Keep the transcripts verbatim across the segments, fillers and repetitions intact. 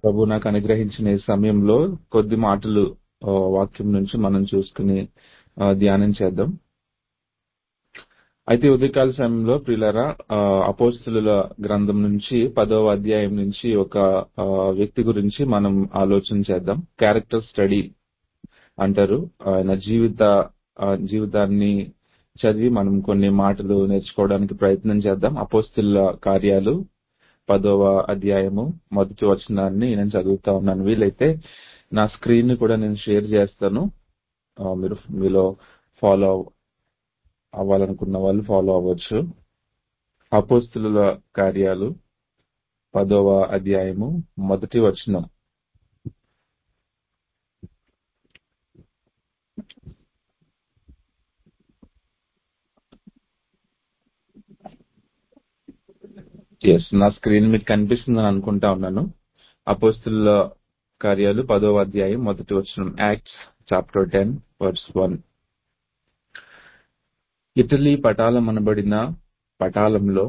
ప్రభు నాకు అనుగ్రహించిన ఈ సమయంలో కొద్ది మాటలు ఆ, వాక్యం నుంచి మనం చూసుకుని ఆ, ధ్యానం చేద్దాం. అయితే ఉదయకాల సమయంలో ప్రియులారా, ఆ, అపోస్తలుల గ్రంథం నుంచి పదవ అధ్యాయం నుంచి ఒక ఆ, వ్యక్తి గురించి మనం ఆలోచన చేద్దాం. క్యారెక్టర్ స్టడీ అంటారు. ఆయన జీవిత ఆ, జీవితాన్ని చదివి మనం కొన్ని మాటలు నేర్చుకోవడానికి ప్రయత్నం చేద్దాం. అపోస్తలుల కార్యాలు పదవ అధ్యాయము మొదటి వచనాన్ని నేను చదువుతా ఉన్నాను. వీలైతే నా స్క్రీన్ ని కూడా నేను షేర్ చేస్తాను. ఆ, మీరు మీలో ఫాలో అవ్వాలనుకున్న వాళ్ళు ఫాలో అవ్వచ్చు. అపోస్తలుల కార్యాలు పదవ అధ్యాయము మొదటి వచనం. ఎస్, నా స్క్రీన్ మీకు కనిపిస్తుందని అనుకుంటా ఉన్నాను. అపోస్తలుల కార్యాలు పదవ అధ్యాయం మొదటి వచనం. Acts chapter ten verse one. Italy పటాలం అనబడిన పటాలంలో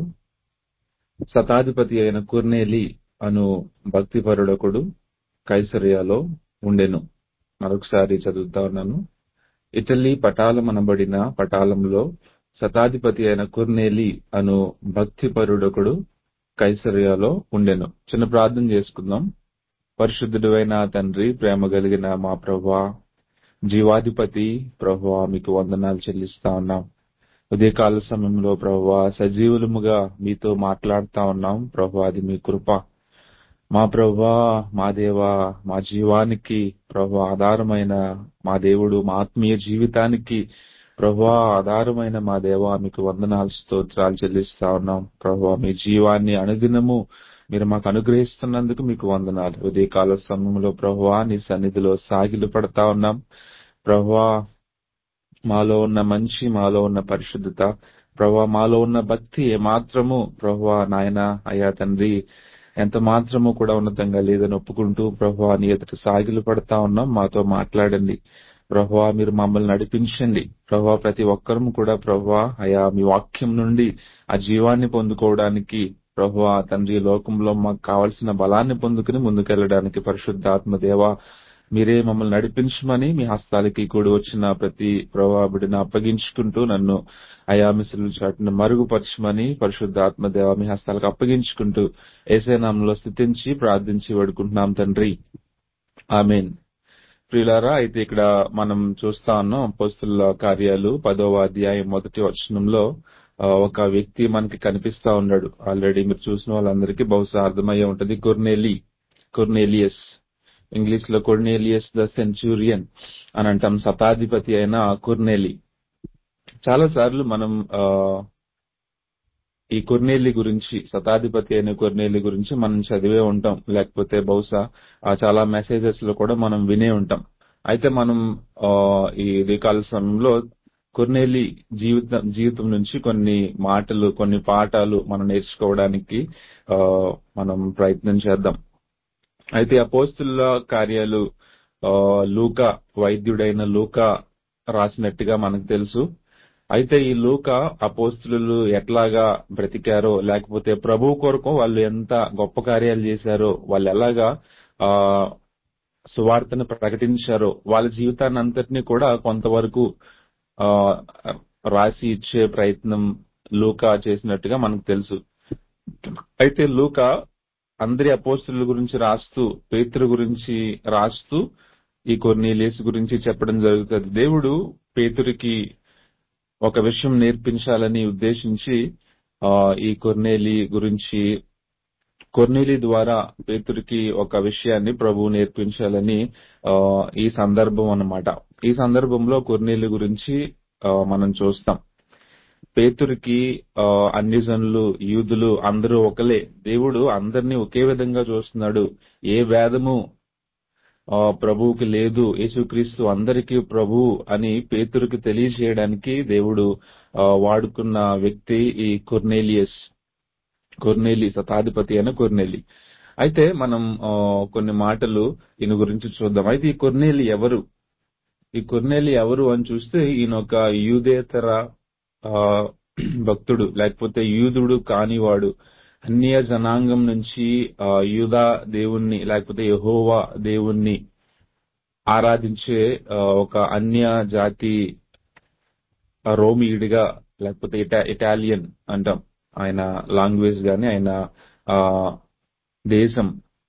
శతాధిపతి అయిన కుర్నేలి అను భక్తిపరుడొకడు కైసరియలో ఉండెను. మరొకసారి చదువుతా ఉన్నాను. ఇటలీ పటాలం అనబడిన పటాలంలో శతాధిపతి అయిన కుర్నేలి అను భక్తిపరుడొకడు కైసరియలో ఉండెను. చిన్న ప్రార్థన చేసుకుందాం. పరిశుద్ధుడైన తండ్రి, ప్రేమ కలిగిన మా ప్రభువా, జీవాధిపతి ప్రభువా, మీకు వందనాలు చెల్లిస్తా ఉన్నాం. ఉదయకాల సమయంలో ప్రభువా సజీవులముగా మీతో మాట్లాడుతా ఉన్నాం. ప్రభువా, అది మీ కృప. మా ప్రభువా, మా దేవా, మా జీవానికి ప్రభువా ఆధారమైన మా దేవుడు, మా ఆత్మీయ జీవితానికి ప్రభువా ఆధారమైన మా దేవా, మీకు వందనాలు స్తోత్రాలు చెల్లిస్తా ఉన్నాం. ప్రభువా, మీ జీవాన్ని అనుదినము మీరు మాకు అనుగ్రహిస్తున్నందుకు మీకు వందనాలు. ఉదయకాల సమయంలో ప్రభువా నీ సన్నిధిలో సాగిలు పడతా ఉన్నాం. ప్రభువా, మాలో ఉన్న మంచి, మాలో ఉన్న పరిశుద్ధత, ప్రభువా మాలో ఉన్న భక్తి ఏమాత్రము ప్రభువా నాయన అయ్యా తండ్రి ఎంత మాత్రము కూడా ఉన్నతంగా లేదని ఒప్పుకుంటూ ప్రభువా నీ ఎదుట సాగిలు పడతా ఉన్నాం. మాతో మాట్లాడండి ప్రభువా, మీరు మమ్మల్ని నడిపించండి ప్రభువా. ప్రతి ఒక్కరము కూడా ప్రభువా అయా మీ వాక్యం నుండి ఆ జీవాన్ని పొందుకోవడానికి ప్రభువా తండ్రి లోకంలో మాకు కావలసిన బలాన్ని పొందుకుని ముందుకెళ్లడానికి పరిశుద్ధాత్మ దేవా మీరే మమ్మల్ని నడిపించమని మీ హస్తాలకి కూడి వచ్చిన ప్రతి ప్రభావిడిని అప్పగించుకుంటూ నన్ను అయా మిసులు చాటును మరుగుపరచమని పరిశుద్ధాత్మ దేవ మీ హస్తాలకు అప్పగించుకుంటూ యేసే నామములో స్తుతించి ప్రార్థించి వేడుకుంటున్నాం తండ్రి, ఆమేన్. ప్రియులారా, అయితే ఇక్కడ మనం చూస్తా ఉన్నాం అపోస్తలుల కార్యాలు పదవ అధ్యాయం మొదటి వచనంలో ఆ, ఒక వ్యక్తి మనకి కనిపిస్తా ఉన్నాడు. ఆల్రెడీ మీరు చూసిన వాళ్ళందరికీ బహుశా అర్థమయ్యే ఉంటది. కొర్నేలి కొర్నేలియస్ ఇంగ్లీష్ లో కొర్నేలియస్ ద సెంచూరియన్ అని అంటాం. శతాధిపతి అయిన కొర్నేలి. చాలా సార్లు మనం ఆ ఈ కొర్నేలి గురించి, శతాధిపతి అయిన కొర్నేలి గురించి మనం చదివే ఉంటాం, లేకపోతే బహుశా ఆ చాలా మెసేజెస్ లో కూడా మనం వినే ఉంటాం. అయితే మనం ఆ ఈ ఉదయకాల సమయంలో కొర్నేలి జీవితం జీవితం నుంచి కొన్ని మాటలు, కొన్ని పాఠాలు మనం నేర్చుకోవడానికి ఆ మనం ప్రయత్నం చేద్దాం. అయితే అపోస్తలుల కార్యాలు ఆ, లూకా, వైద్యుడైన లూకా రాసినట్టుగా మనకు తెలుసు. అయితే ఈ లూకా అపోస్తలులు ఎట్లాగా బ్రతికారో, లేకపోతే ప్రభు కొరకు వాళ్ళు ఎంత గొప్ప కార్యాలు చేశారో, వాళ్ళు ఎలాగా ఆ సువార్తను ప్రకటించారో, వాళ్ళ జీవితాన్ని అంతటినీ కూడా కొంతవరకు ఆ రాసి ఇచ్చే ప్రయత్నం లూకా చేసినట్టుగా మనకు తెలుసు. అయితే లూకా అందరి అపోస్తలుల గురించి రాస్తూ, పేతురు గురించి రాస్తూ ఈ కొర్నేలియస్ గురించి చెప్పడం జరుగుతుంది. దేవుడు పేతురికి ఒక విషయం నేర్పించాలని ఉద్దేశించి ఆ ఈ కొర్నేలి గురించి, కొర్నేలి ద్వారా పేతురికి ఒక విషయాన్ని ప్రభువు నేర్పించాలని ఆ ఈ సందర్భం అన్నమాట. ఈ సందర్భంలో కొర్నేలి గురించి ఆ, మనం చూస్తాం. పేతురికి ఆ అన్ని జనులు, యూదులు అందరూ ఒకలే. దేవుడు అందరినీ ఒకే విధంగా చూస్తున్నాడు. ఏ భేదము ఆ ప్రభువుకి లేదు. యేసుక్రీస్తు అందరికీ ప్రభువు అని పేతురికి తెలియజేయడానికి దేవుడు ఆ వాడుకున్న వ్యక్తి ఈ కొర్నేలియస్. కొర్నేలి, శతాధిపతి అయిన కొర్నేలి. అయితే మనం ఆ, కొన్ని మాటలు ఈయన గురించి చూద్దాం. అయితే ఈ కొర్నేలి ఎవరు? ఈ కొర్నేలి ఎవరు అని చూస్తే ఈయన ఒక యూదేతర ఆ, భక్తుడు, లేకపోతే యూదుడు కానివాడు. అన్య జనాంగం నుంచి ఆ, యూదా దేవుణ్ణి లేకపోతే యెహోవా దేవుణ్ణి ఆరాధించే ఆ, ఒక అన్య జాతి ఆ, రోమియుడిగా లేకపోతే ఇటా ఇటాలియన్ అంటాం ఆయన లాంగ్వేజ్ గాని ఆయన ఆ, దేశం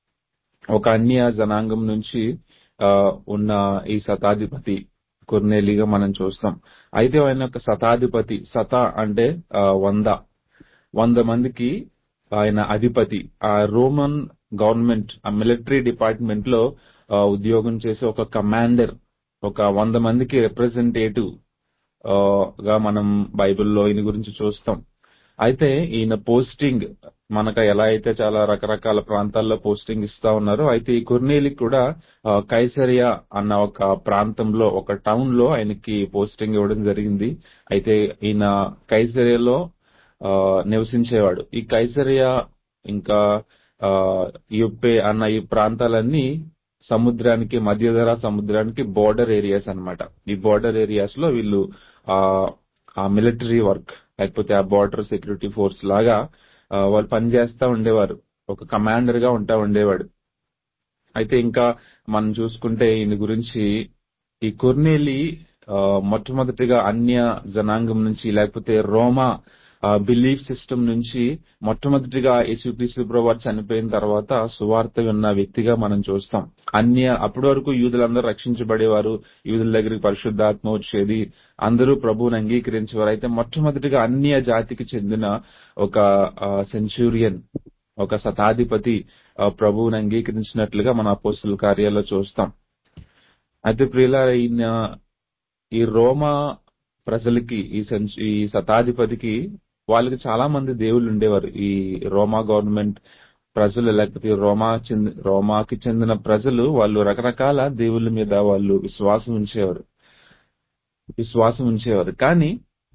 ఒక అన్య జనాంగం నుంచి ఆ, ఉన్న ఈ శతాధిపతి కొర్నేలిగా మనం చూస్తాం. అయితే ఆయన ఒక శతాధిపతి, శత అంటే ఆ, వంద వంద మందికి ఆయన అధిపతి. ఆ రోమన్ గవర్నమెంట్ ఆ మిలిటరీ డిపార్ట్మెంట్ లో ఆ, ఉద్యోగం చేసే ఒక కమాండర్, ఒక వంద మందికి రిప్రజెంటేటివ్ ఆ, గా మనం బైబిల్లో ఈయన గురించి చూస్తాం. అయితే ఈయన పోస్టింగ్ మనకు ఎలా అయితే చాలా రకరకాల ప్రాంతాల్లో పోస్టింగ్ ఇస్తా ఉన్నారో, అయితే ఈ కొర్నేలికి కూడా ఆ, కైసరియా అన్న ఒక ప్రాంతంలో ఒక టౌన్ లో ఆయనకి పోస్టింగ్ ఇవ్వడం జరిగింది. అయితే ఈయన కైసరియాలో ఆ, నివసించేవాడు. ఈ కైసరియా ఇంకా ఆ, యుప్పే అన్న ఈ ప్రాంతాలన్నీ సముద్రానికి, మధ్యధరా సముద్రానికి బోర్డర్ ఏరియాస్ అన్నమాట. ఈ బోర్డర్ ఏరియాస్ లో వీళ్ళు ఆ ఆ మిలిటరీ వర్క్ లేకపోతే ఆ బార్డర్ సెక్యూరిటీ ఫోర్స్ లాగా ఆ, వాళ్ళు పనిచేస్తా ఉండేవారు. ఒక కమాండర్ గా ఉంటా ఉండేవాడు. అయితే ఇంకా మనం చూసుకుంటే ఈయన గురించి ఈ కొర్నేలి ఆ, మొట్టమొదటిగా అన్య జనాంగం నుంచి లేకపోతే రోమా బిలీఫ్ సిస్టమ్ నుంచి మొట్టమొదటిగా యేసుక్రీస్తు ప్రభువారు చనిపోయిన తర్వాత సువార్త విన్న వ్యక్తిగా మనం చూస్తాం. అన్య అప్పటి వరకు యూదులందరూ రక్షించబడేవారు, యూదుల దగ్గరికి పరిశుద్ధాత్మ వచ్చేది, అందరూ ప్రభువుని అంగీకరించేవారు. అయితే మొట్టమొదటిగా అన్య జాతికి చెందిన ఒక సెంచూరియన్, ఒక శతాధిపతి ఆ, ప్రభువుని అంగీకరించినట్లుగా మన అపోస్తుల కార్యాల్లో చూస్తాం. అయితే ప్రియులారా, ఈయన ఈ రోమా ప్రజలకి ఈ సెంచు ఈ శతాధిపతికి వాళ్ళకి చాలా మంది దేవుళ్ళు ఉండేవారు. ఈ రోమా గవర్నమెంట్ ప్రజలు లేకపోతే రోమా చెంది రోమాకి చెందిన ప్రజలు వాళ్ళు రకరకాల దేవుళ్ళ మీద వాళ్ళు విశ్వాసం ఉంచేవారు విశ్వాసం ఉంచేవారు కానీ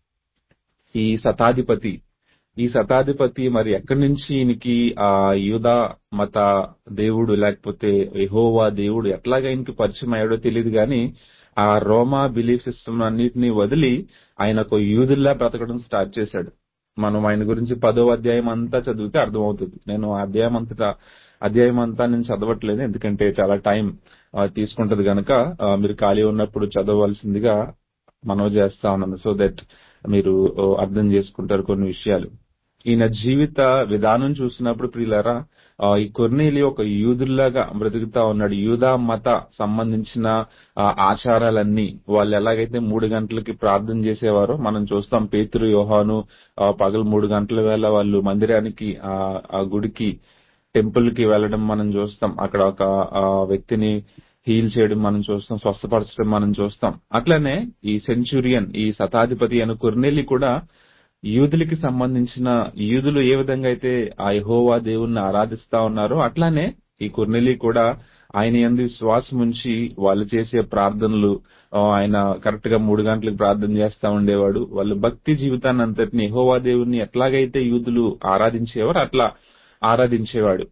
ఈ శతాధిపతి ఈ శతాధిపతి మరి ఎక్కడి నుంచి ఈయనకి ఆ యూదా మత దేవుడు లేకపోతే యెహోవా దేవుడు ఎట్లాగా ఈయనకి పరిచయం అయ్యాడో తెలియదు కానీ ఆ రోమా బిలీఫ్ సిస్టమ్ అన్నిటినీ వదిలి ఆయన ఒక యూదుల్లా బ్రతకడం స్టార్ట్ చేశాడు. మనం ఆయన గురించి పదో అధ్యాయం అంతా చదివితే అర్థమవుతుంది. నేను ఆ అధ్యాయం అంతటా అధ్యాయం అంతా నేను చదవట్లేదు, ఎందుకంటే చాలా టైం తీసుకుంటది గనక ఆ, మీరు ఖాళీ ఉన్నప్పుడు చదవవలసిందిగా మనవి చేస్తా ఉన్నాను. సో దట్ మీరు ఓ, అర్థం చేసుకుంటారు కొన్ని విషయాలు. ఈయన జీవిత విధానం చూసినప్పుడు ప్రియులారా, ఆ, ఈ కొర్నేలి ఒక యూదుల్లాగా బ్రతుకుతా ఉన్నాడు. యూదా మత సంబంధించిన ఆ, ఆచారాలన్నీ వాళ్ళు ఎలాగైతే మూడు గంటలకి ప్రార్థన చేసేవారో మనం చూస్తాం. పేతురు, యోహాను ఆ, పగలు మూడు గంటల వేళ వాళ్ళు మందిరానికి ఆ ఆ గుడికి టెంపుల్ కి వెళ్ళడం మనం చూస్తాం. అక్కడ ఒక ఆ, వ్యక్తిని హీల్ చేయడం మనం చూస్తాం, స్వస్థపరచడం మనం చూస్తాం. అట్లనే ఈ సెంచురియన్, ఈ శతాధిపతి అయిన కొర్నేలి కూడా యూదులకి సంబంధించిన, యూదులు ఏ విధంగా అయితే ఆ యెహోవా దేవుణ్ణి ఆరాధిస్తా ఉన్నారో అట్లానే ఈ కొర్నేలి కూడా ఆయన యందు విశ్వాసం ఉంచి వాళ్ళు చేసే ప్రార్థనలు, ఆ, ఆయన కరెక్ట్ గా మూడు గంటలకు ప్రార్థన చేస్తా ఉండేవాడు. వాళ్ళ భక్తి జీవితాన్ని అంతటిని యెహోవా దేవుణ్ణి ఎట్లాగైతే యూదులు ఆరాధించేవారు అట్లా ఆరాధించేవాడు.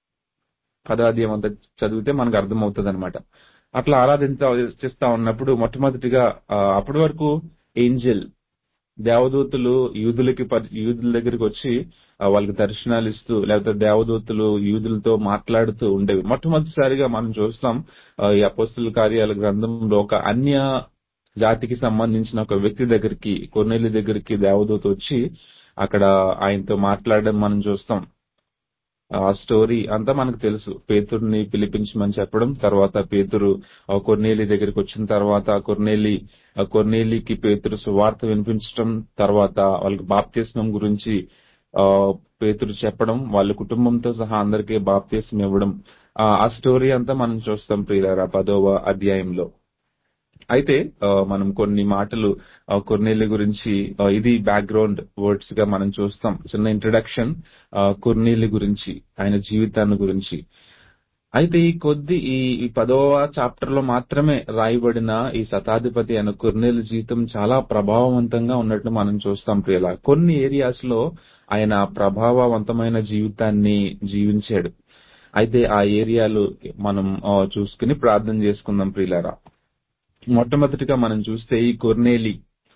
పదాధ్యాయం అంతా చదివితే మనకు అర్థమవుతుంది అనమాట. అట్లా ఆరాధించ చేస్తా ఉన్నప్పుడు మొట్టమొదటిగా ఆ, అప్పటి వరకు ఏంజెల్ దేవదూతలు యూదులకి పరి- యూదుల దగ్గరికి వచ్చి ఆ, వాళ్ళకి దర్శనాలు ఇస్తూ లేకపోతే దేవదూతలు యూదులతో మాట్లాడుతూ ఉండేవి. మొట్టమొదటిసారిగా మనం చూస్తాం ఆ, ఈ అపోస్తుల కార్యాల గ్రంథంలో ఒక అన్య జాతికి సంబంధించిన ఒక వ్యక్తి దగ్గరికి, కొర్నేలి దగ్గరికి దేవదూత వచ్చి అక్కడ ఆయనతో మాట్లాడడం మనం చూస్తాం. ఆ స్టోరీ అంతా మనకు తెలుసు. పేతురుని పిలిపించమని చెప్పడం, తర్వాత పేతురు ఆ కొర్నేలి దగ్గరికి వచ్చిన తర్వాత కొర్నేలి ఆ కొర్నేలికి పేతురు సువార్త వినిపించడం, తర్వాత వాళ్ళకి బాప్తిస్మం గురించి ఆ పేతురు చెప్పడం, వాళ్ళ కుటుంబంతో సహా అందరికీ బాప్తిస్మం ఇవ్వడం, ఆ ఆ స్టోరీ అంతా మనం చూస్తాం ప్రియులారా పదవ అధ్యాయంలో. అయితే ఆ, మనం కొన్ని మాటలు ఆ, కొర్నేలి గురించి ఆ, ఇది బ్యాక్గ్రౌండ్ వర్డ్స్ గా మనం చూస్తాం. చిన్న ఇంట్రడక్షన్ కొర్నేలి గురించి, ఆయన జీవితాన్ని గురించి. అయితే ఈ కొద్ది ఈ ఈ పదవ చాప్టర్ లో మాత్రమే రాయబడిన ఈ శతాధిపతి అయిన కొర్నేలి జీవితం చాలా ప్రభావవంతంగా ఉన్నట్టు మనం చూస్తాం ప్రియుల. కొన్ని ఏరియాస్ లో ఆయన ప్రభావవంతమైన జీవితాన్ని జీవించాడు. అయితే ఆ ఏరియాలు మనం ఆ, చూసుకుని ప్రార్థన చేసుకుందాం ప్రియులారా. మొట్టమొదటిగా మనం చూస్తే ఈ కొర్నేలి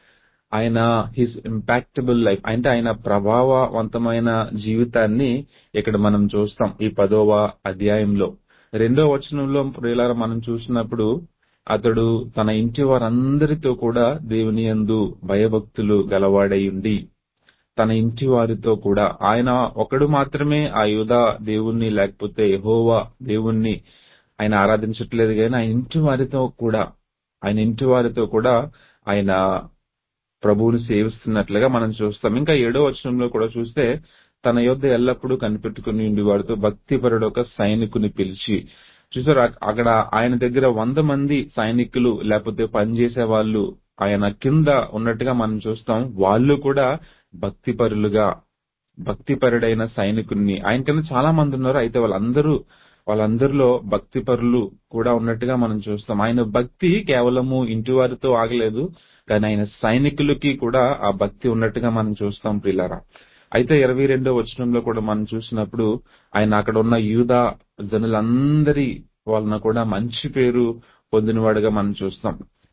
ఆయన హిస్ ఇంపాక్టబుల్ లైఫ్ అంటే ఆయన ప్రభావవంతమైన జీవితాన్ని ఇక్కడ మనం చూస్తాం ఈ పదవ అధ్యాయంలో. రెండో వచనంలో ప్రియులారా మనం చూసినప్పుడు అతడు తన ఇంటి వారందరితో కూడా దేవుని యందు భయభక్తులు గలవాడై ఉండి తన ఇంటి వారితో కూడా ఆయన ఒకడు మాత్రమే ఆ యూదా దేవుణ్ణి లేకపోతే యెహోవా దేవుణ్ణి ఆయన ఆరాధించట్లేదు కానీ ఆయన ఇంటి వారితో కూడా ఆయన ఇంటి వారితో కూడా ఆయన ప్రభువుని సేవిస్తున్నట్లుగా మనం చూస్తాం. ఇంకా ఏడో వచనంలో కూడా చూస్తే తన యొద్ద ఎల్లప్పుడూ కనిపెట్టుకుని ఉండి వాడితో భక్తిపరుడు ఒక సైనికుని పిలిచి చూసారు. అక్కడ ఆయన దగ్గర వంద మంది సైనికులు లేకపోతే పనిచేసే వాళ్ళు ఆయన కింద ఉన్నట్టుగా మనం చూస్తాం. వాళ్ళు కూడా భక్తిపరులుగా భక్తిపరుడైన సైనికుని ఆయన కింద చాలా మంది ఉన్నారు. అయితే వాళ్ళందరూ వాళ్ళందరిలో భక్తిపరులు కూడా ఉన్నట్టుగా మనం చూస్తాం. ఆయన భక్తి కేవలము ఇంటి వారితో ఆగలేదు కానీ ఆయన సైనికులకి కూడా ఆ భక్తి ఉన్నట్టుగా మనం చూస్తాం ప్రియులారా. అయితే ఇరవై రెండో వచనంలో కూడా మనం చూసినప్పుడు ఆయన అక్కడ ఉన్న యూదా జనులందరి వలన కూడా మంచి పేరు పొందినవాడుగా మనం చూస్తాం.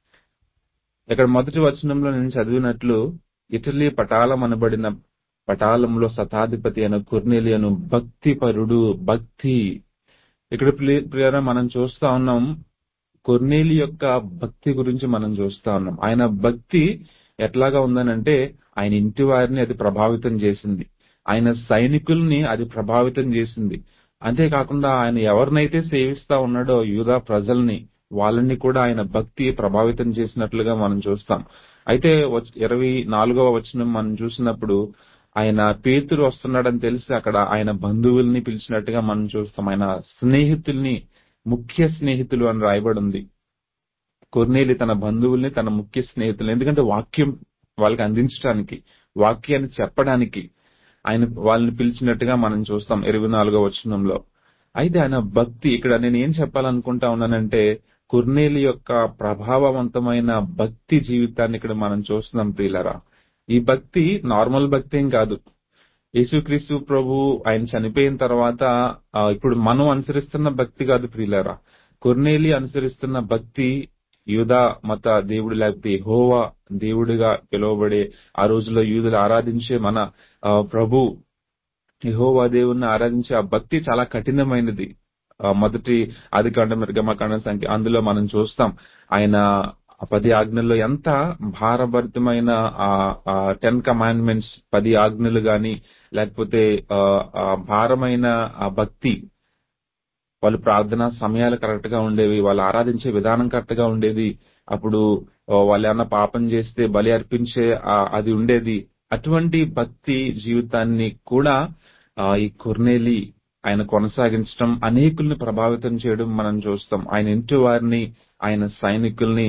ఇక్కడ మొదటి వచనంలో నేను చదివినట్లు ఇటలీ పటాలం అనబడిన పటాలంలో శతాధిపతి అయిన కొర్నేలియను భక్తిపరుడు భక్తి ఇక్కడ ప్రియులారా మనం చూస్తా ఉన్నాం. కొర్నేలి యొక్క భక్తి గురించి మనం చూస్తా ఉన్నాం. ఆయన భక్తి ఎట్లాగా ఉందనంటే ఆయన ఇంటి వారిని అది ప్రభావితం చేసింది, ఆయన సైనికుల్ని అది ప్రభావితం చేసింది. అంతేకాకుండా ఆయన ఎవరినైతే సేవిస్తా ఉన్నాడో యూదా ప్రజల్ని వాళ్ళని కూడా ఆయన భక్తి ప్రభావితం చేసినట్లుగా మనం చూస్తాం. అయితే ఇరవై నాలుగవ వచనం మనం చూసినప్పుడు ఆయన పేతురు వస్తున్నాడని తెలిసి అక్కడ ఆయన బంధువుల్ని పిలిచినట్టుగా మనం చూస్తాం. ఆయన స్నేహితుల్ని ముఖ్య స్నేహితులు అని రాయబడి ఉంది. కొర్నేలి తన బంధువుల్ని తన ముఖ్య స్నేహితులు ఎందుకంటే వాక్యం వాళ్ళకి అందించడానికి వాక్యాన్ని చెప్పడానికి ఆయన వాళ్ళని పిలిచినట్టుగా మనం చూస్తాం ఇరవై నాలుగో వచనంలో. అయితే ఆయన భక్తి ఇక్కడ నేను ఏం చెప్పాలనుకుంటా ఉన్నానంటే కొర్నేలి యొక్క ప్రభావవంతమైన భక్తి జీవితాన్ని ఇక్కడ మనం చూస్తున్నాం ప్రియులారా. ఈ భక్తి నార్మల్ భక్తి ఏం కాదు. యేసుక్రీస్తు ప్రభు ఆయన చనిపోయిన తర్వాత ఇప్పుడు మనం అనుసరిస్తున్న భక్తి కాదు ప్రియులారా. కొర్నేలి అనుసరిస్తున్న భక్తి యూదా మత దేవుడు లేకపోతే యెహోవా దేవుడిగా పిలువబడే ఆ రోజుల్లో యూదులు ఆరాధించే మన ప్రభు యెహోవా దేవుణ్ణి ఆరాధించే ఆ భక్తి చాలా కఠినమైనది. మొదటి ఆదికాండం నిర్గమకాండం సంఖ్య అందులో మనం చూస్తాం ఆయన పది ఆజ్ఞల్లో ఎంత భారభరితమైన ఆ టెన్ కమాండ్మెంట్స్ పది ఆజ్ఞలు గాని లేకపోతే ఆ భారమైన ఆ భక్తి. వాళ్ళు ప్రార్థన సమయాలు కరెక్ట్ గా ఉండేవి, వాళ్ళు ఆరాధించే విధానం కరెక్ట్ గా ఉండేది. అప్పుడు వాళ్ళు ఏమన్నా పాపం చేస్తే బలి అర్పించే అది ఉండేది. అటువంటి భక్తి జీవితాన్ని కూడా ఈ కొర్నేలి ఆయన కొనసాగించడం అనేకుల్ని ప్రభావితం చేయడం మనం చూస్తాం. ఆయన ఇంటి వారిని ఆయన సైనికుల్ని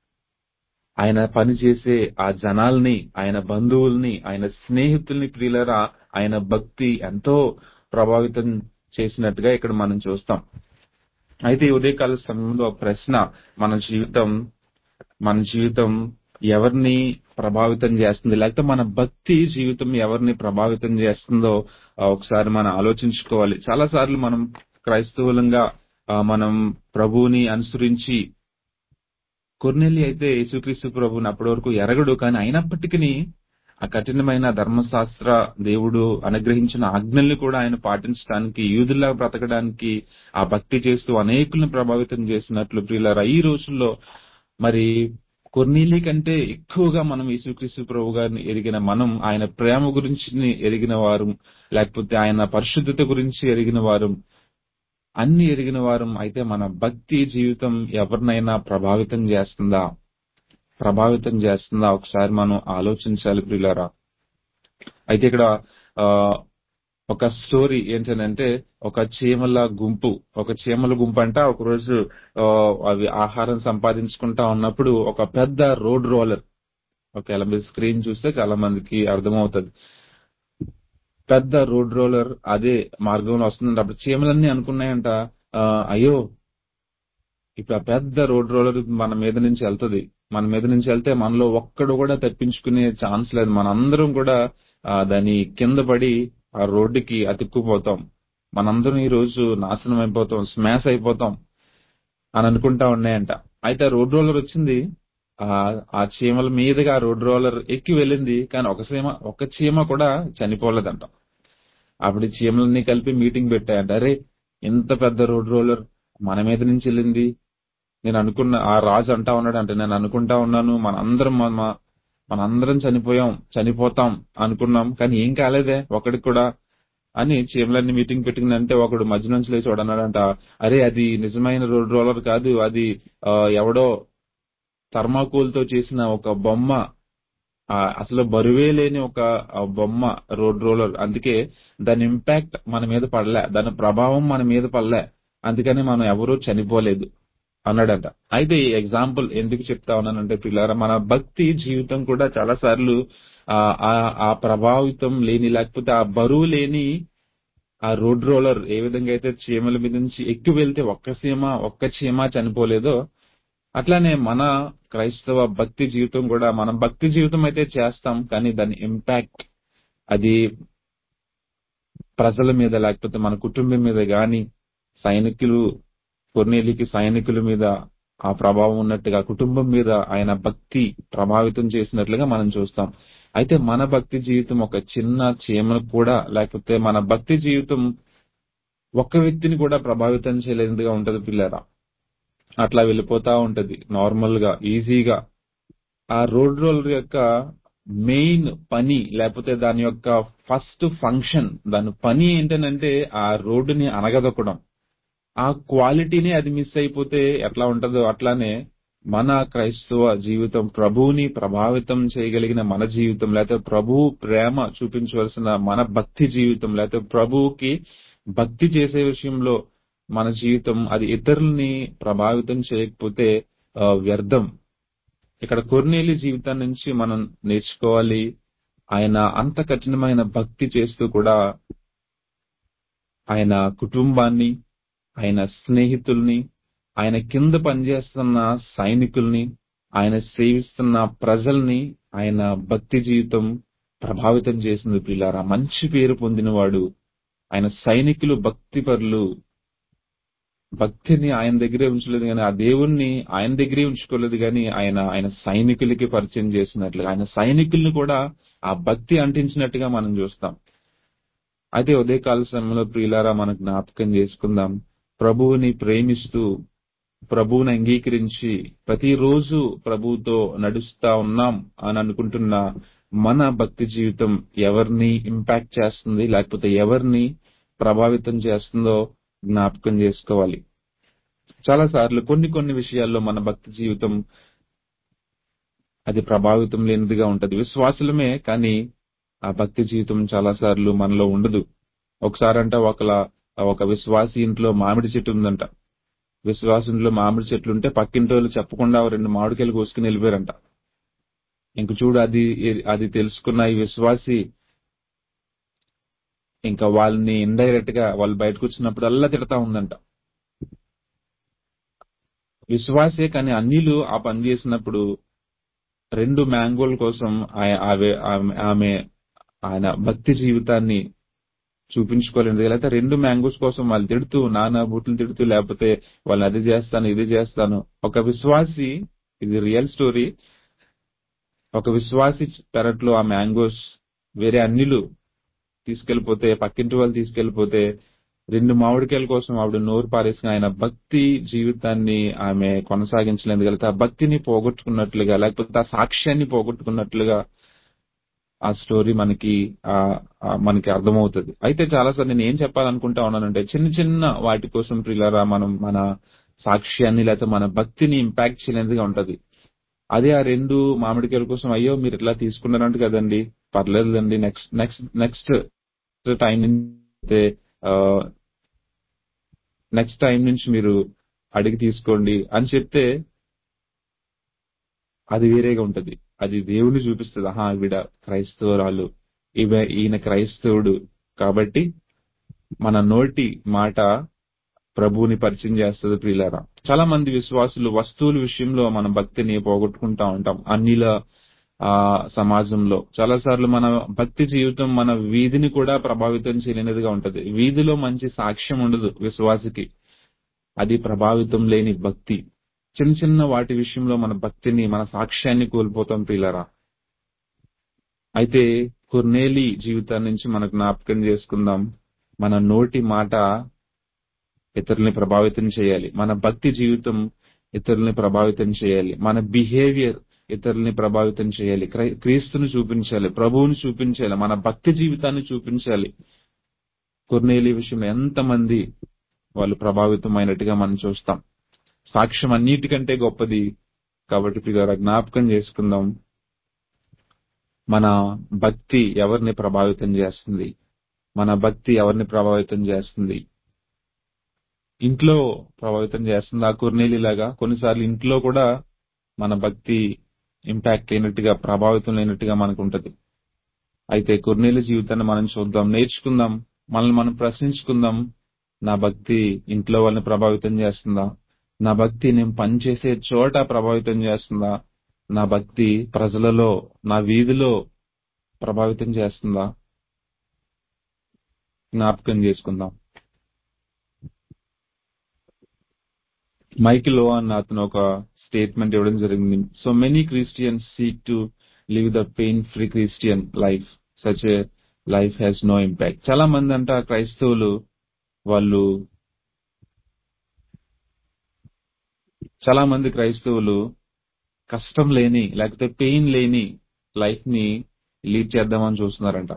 ఆయన పనిచేసే ఆ జనాల్ని ఆయన బంధువుల్ని ఆయన స్నేహితుల్ని ప్రియులరా ఆయన భక్తి ఎంతో ప్రభావితం చేసినట్టుగా ఇక్కడ మనం చూస్తాం. అయితే ఈ ఉదయకాల సమయంలో ప్రశ్న మన జీవితం మన జీవితం ఎవరిని ప్రభావితం చేస్తుంది లేకపోతే మన భక్తి జీవితం ఎవరిని ప్రభావితం చేస్తుందో ఒకసారి మనం ఆలోచించుకోవాలి. చాలా సార్లు మనం క్రైస్తవులంగా మనం ప్రభువుని అనుసరించి కొర్నేలి అయితే యేసుక్రీస్తు ప్రభువుని అప్పటి వరకు ఎరగడు కానీ అయినప్పటికీ ఆ కఠినమైన ధర్మశాస్త్ర దేవుడు అనుగ్రహించిన ఆజ్ఞల్ని కూడా ఆయన పాటించడానికి యూదుల్లా బ్రతకడానికి ఆ భక్తి చేస్తూ అనేకులను ప్రభావితం చేసినట్లు ప్రియులారా ఈ రోజుల్లో మరి కొర్నేలి కంటే ఎక్కువగా మనం యేసుక్రీస్తు ప్రభు గారిని ఎరిగిన మనం ఆయన ప్రేమ గురించి ఎరిగిన వారు లేకపోతే ఆయన పరిశుద్ధత గురించి ఎరిగిన వారు అన్ని ఎరిగిన వారు అయితే మన భక్తి జీవితం ఎవరినైనా ప్రభావితం చేస్తుందా ప్రభావితం చేస్తుందా ఒకసారి మనం ఆలోచించాలి ప్రియులారా. అయితే ఇక్కడ ఆ ఒక స్టోరీ ఏంటంటే ఒక చీమల గుంపు ఒక చీమల గుంపు అంట ఒకరోజు అవి ఆహారం సంపాదించుకుంటా ఉన్నప్పుడు ఒక పెద్ద రోడ్ రోలర్ ఒకవేళ మీరు స్క్రీన్ చూస్తే చాలా మందికి అర్థమవుతుంది. పెద్ద రోడ్ రోలర్ అదే మార్గంలో వస్తుందంట. అప్పుడు చీమలన్నీ అనుకున్నాయంట అయ్యో ఇప్పుడు ఆ పెద్ద రోడ్ రోలర్ మన మీద నుంచి వెళ్తుంది, మన మీద నుంచి వెళ్తే మనలో ఒక్కడు కూడా తప్పించుకునే ఛాన్స్ లేదు, మనందరం కూడా దాని కింద పడి ఆ రోడ్డుకి అతుక్కుపోతాం, మనందరం ఈ రోజు నాశనం అయిపోతాం, స్మాష్ అయిపోతాం అని అనుకుంటా ఉన్నాయంట. అయితే రోడ్ రోలర్ వచ్చింది, ఆ ఆ చీమల మీదుగా ఆ రోడ్ రోలర్ ఎక్కి వెళ్ళింది. కానీ ఒక చీమ ఒక చీమ కూడా చనిపోలేదంట. అప్పుడు ఈ చీమలన్నీ కలిపి మీటింగ్ పెట్టాయంట. అరే, ఇంత పెద్ద రోడ్ రోలర్ మన మీద నుంచి వెళ్ళింది. నేను అనుకున్న ఆ రాజు అంటా ఉన్నాడు అంటే నేను అనుకుంటా ఉన్నాను మనందరం మన మనందరం చనిపోయాం చనిపోతాం అనుకున్నాం, కానీ ఏం కాలేదే ఒకడికి కూడా అని చీమలన్నీ మీటింగ్ పెట్టుకుని అంటే ఒకడు మధ్య నుంచి లేచి చూడన్నాడంట. అరే, అది నిజమైన రోడ్ రోలర్ కాదు, అది ఆ, ఎవడో థర్మాకోల్ తో చేసిన ఒక బొమ్మ. ఆ, అసలు బరువే లేని ఒక ఆ, బొమ్మ రోడ్ రోలర్. అందుకే దాని ఇంపాక్ట్ మన మీద పడలే, దాని ప్రభావం మన మీద పడలే, అందుకని మనం ఎవరూ చనిపోలేదు అన్నాడంట. అయితే ఈ ఎగ్జాంపుల్ ఎందుకు చెప్తా ఉన్నానంటే పిల్లారా, మన భక్తి జీవితం కూడా చాలా సార్లు ఆ ఆ- ఆ ప్రభావితం లేని లేకపోతే ఆ బరువు లేని ఆ రోడ్ రోలర్ ఏ విధంగా అయితే చీమల మీద నుంచి ఎక్కి వెళ్తే ఒక్క చీమ ఒక్క చీమ చనిపోలేదో, అట్లానే మన క్రైస్తవ భక్తి జీవితం కూడా మనం భక్తి జీవితం అయితే చేస్తాం, కానీ దాని ఇంపాక్ట్ అది ప్రజల మీద లేకపోతే మన కుటుంబం మీద గాని సైనికులు కొర్నేలికి సైనికుల మీద ఆ ప్రభావం ఉన్నట్టుగా కుటుంబం మీద ఆయన భక్తి ప్రభావితం చేసినట్లుగా మనం చూస్తాం. అయితే మన భక్తి జీవితం ఒక చిన్న చీమను కూడా లేకపోతే మన భక్తి జీవితం ఒక్క వ్యక్తిని కూడా ప్రభావితం చేయలేదుగా ఉంటది పిల్లరా. అట్లా వెళ్ళిపోతా ఉంటది నార్మల్ గా ఈజీగా. ఆ రోడ్ రోలర్ యొక్క మెయిన్ పని లేకపోతే దాని యొక్క ఫస్ట్ ఫంక్షన్, దాని పని ఏంటనంటే ఆ రోడ్డుని అనగదొక్కడం. ఆ క్వాలిటీని అది మిస్ అయిపోతే ఎట్లా ఉంటుందో అట్లానే మన క్రైస్తవ జీవితం ప్రభువుని ప్రభావితం చేయగలిగిన మన జీవితం లేకపోతే ప్రభువు ప్రేమ చూపించవలసిన మన భక్తి జీవితం లేకపోతే ప్రభువుకి భక్తి చేసే విషయంలో మన జీవితం అది ఇతరుల్ని ప్రభావితం చేయకపోతే ఆ, వ్యర్థం. ఇక్కడ కొర్నేలి జీవితం నుంచి మనం నేర్చుకోవాలి. ఆయన అంత కఠినమైన భక్తి చేస్తూ కూడా ఆయన కుటుంబాన్ని, ఆయన స్నేహితుల్ని, ఆయన కింద పనిచేస్తున్న సైనికుల్ని, ఆయన సేవిస్తున్న ప్రజల్ని ఆయన భక్తి జీవితం ప్రభావితం చేసింది పిల్లారా. మంచి పేరు పొందినవాడు. ఆయన సైనికులు భక్తిపరులు. భక్తిని ఆయన దగ్గరే ఉంచలేదు కానీ ఆ దేవుణ్ణి ఆయన దగ్గరే ఉంచుకోలేదు కానీ ఆయన ఆయన సైనికులకి పరిచయం చేసినట్లుగా ఆయన సైనికుల్ని కూడా ఆ భక్తి అంటించినట్టుగా మనం చూస్తాం. అయితే ఉదయకాల సమయంలో ప్రియులారా మనం జ్ఞాపకం చేసుకుందాం. ప్రభువుని ప్రేమిస్తూ ప్రభువుని అంగీకరించి ప్రతిరోజు ప్రభువుతో నడుస్తా ఉన్నాం అని అనుకుంటున్న మన భక్తి జీవితం ఎవరిని ఇంపాక్ట్ చేస్తుంది లేకపోతే ఎవరిని ప్రభావితం చేస్తుందో జ్ఞాపకం చేసుకోవాలి. చాలా సార్లు కొన్ని కొన్ని విషయాల్లో మన భక్తి జీవితం అది ప్రభావితం లేనిదిగా ఉంటది. విశ్వాసులమే కానీ ఆ భక్తి జీవితం చాలా సార్లు మనలో ఉండదు. ఒకసారంట ఒకలా ఒక విశ్వాసి ఇంట్లో మామిడి చెట్టు ఉందంట. విశ్వాసంలో మామిడి చెట్లు ఉంటే పక్కింటి వాళ్ళు చెప్పకుండా ఓ రెండు మామిడికాయలు కోసుకుని వెళ్ళిపోయారంట. ఇంక చూడు అది అది తెలుసుకున్న ఈ విశ్వాసి ఇంకా వాళ్ళని ఇండైరెక్ట్ గా వాళ్ళు బయటకు వచ్చినప్పుడు అల్లా తిడతా ఉందంట. విశ్వాసే కానీ అన్యులు ఆ పని చేసినప్పుడు రెండు మ్యాంగోల కోసం ఆయ- ఆమె ఆమె- ఆమె ఆయన భక్తి జీవితాన్ని చూపించుకోలేదు. లేకపోతే రెండు మ్యాంగోస్ కోసం వాళ్ళు తిడుతూ నానా బూట్లు తిడుతూ లేకపోతే వాళ్ళు అది చేస్తాను ఇది చేస్తాను. ఒక విశ్వాసి, ఇది రియల్ స్టోరీ, ఒక విశ్వాసి పెరట్లో ఆ మ్యాంగోస్ వేరే అన్నిలు తీసుకెళ్లిపోతే పక్కింటి వాళ్ళు తీసుకెళ్లిపోతే రెండు మామిడికాయల కోసం ఆవిడ నోరు పారేసిన ఆయన భక్తి జీవితాన్ని ఆమె కొనసాగించలేదు. కలిగితే ఆ భక్తిని పోగొట్టుకున్నట్లుగా లేకపోతే ఆ సాక్ష్యాన్ని పోగొట్టుకున్నట్లుగా ఆ స్టోరీ మనకి ఆ ఆ మనకి అర్థమవుతుంది. అయితే చాలాసార్లు నేను ఏం చెప్పాలనుకుంటా ఉన్నానంటే చిన్న చిన్న వాటి కోసం ప్రియులారా మనం మన సాక్ష్యాన్ని లేకపోతే మన భక్తిని ఇంపాక్ట్ చేయలేనిదిగా ఉంటది. అదే ఆ రెండు మామిడికాయల కోసం అయ్యో మీరు ఇట్లా తీసుకున్నారంట కదండి, పర్లేదులేండి, నెక్స్ట్ నెక్స్ట్ నెక్స్ట్ టైం నుంచి నెక్స్ట్ టైం నుంచి మీరు అడిగి తీసుకోండి అని చెప్తే అది వేరేగా ఉంటది. అది దేవుని చూపిస్తుంది. ఆహా ఈవిడ క్రైస్తవురాలు, ఈమె ఈయన క్రైస్తవుడు కాబట్టి మన నోటి మాట ప్రభువుని పరిచయం చేస్తుంది ప్రియులారా. చాలా మంది విశ్వాసులు వస్తువుల విషయంలో మన భక్తిని పోగొట్టుకుంటా ఉంటాం. అన్నిల ఆ సమాజంలో చాలా సార్లు మన భక్తి జీవితం మన వీధిని కూడా ప్రభావితం చేయలేనిదిగా ఉంటది. వీధిలో మంచి సాక్ష్యం ఉండదు విశ్వాసికి, అది ప్రభావితం లేని భక్తి. చిన్న చిన్న వాటి విషయంలో మన భక్తిని, మన సాక్ష్యాన్ని కోల్పోతాం ప్రియులారా. అయితే కొర్నేలి జీవితం నుంచి మనకు జ్ఞాపకం చేసుకుందాం. మన నోటి మాట ఇతరుల్ని ప్రభావితం చేయాలి. మన భక్తి జీవితం ఇతరుల్ని ప్రభావితం చేయాలి. మన బిహేవియర్ ఇతరుల్ని ప్రభావితం చేయాలి. క్రై- క్రీస్తుని చూపించాలి, ప్రభువుని చూపించాలి, మన భక్తి జీవితాన్ని చూపించాలి. కొర్నేలి విషయంలో ఎంతమంది వాళ్ళు ప్రభావితమైనట్టుగా మనం చూస్తాం. సాక్ష్యం అన్నిటికంటే గొప్పది. కాబట్టి ప్రియులారా, జ్ఞాపకం చేసుకుందాం, మన భక్తి ఎవరిని ప్రభావితం చేస్తుంది, మన భక్తి ఎవరిని ప్రభావితం చేస్తుంది. ఇంట్లో ప్రభావితం చేస్తుంది ఆ కొర్నేలిలాగా. కొన్నిసార్లు ఇంట్లో కూడా మన భక్తి ఇంపాక్ట్ అయినట్టుగా, ప్రభావితం లేనట్టుగా మనకు ఉంటది. అయితే కొర్నేలి జీవితాన్ని మనం చూద్దాం, నేర్చుకుందాం, మనల్ని మనం ప్రశ్నించుకుందాం. నా భక్తి ఇంట్లో వాళ్ళని ప్రభావితం చేస్తుందా? నా భక్తి నేను పనిచేసే చోట ప్రభావితం చేస్తుందా? నా భక్తి ప్రజలలో, నా వీధిలో ప్రభావితం చేస్తుందా? జ్ఞాపకం చేసుకుందాం. మైకిల్ ఓవన్ అతను ఒక స్టేట్మెంట్ ఇవ్వడం జరిగింది. So many Christians seek to live the pain free Christian life, such a life has no impact. చాలా మంది అంట క్రైస్తవులు వాళ్ళు చాలా మంది క్రైస్తవులు కష్టం లేని, లేకపోతే పెయిన్ లేని లైఫ్ ని లీడ్ చేద్దామని చూస్తున్నారంట.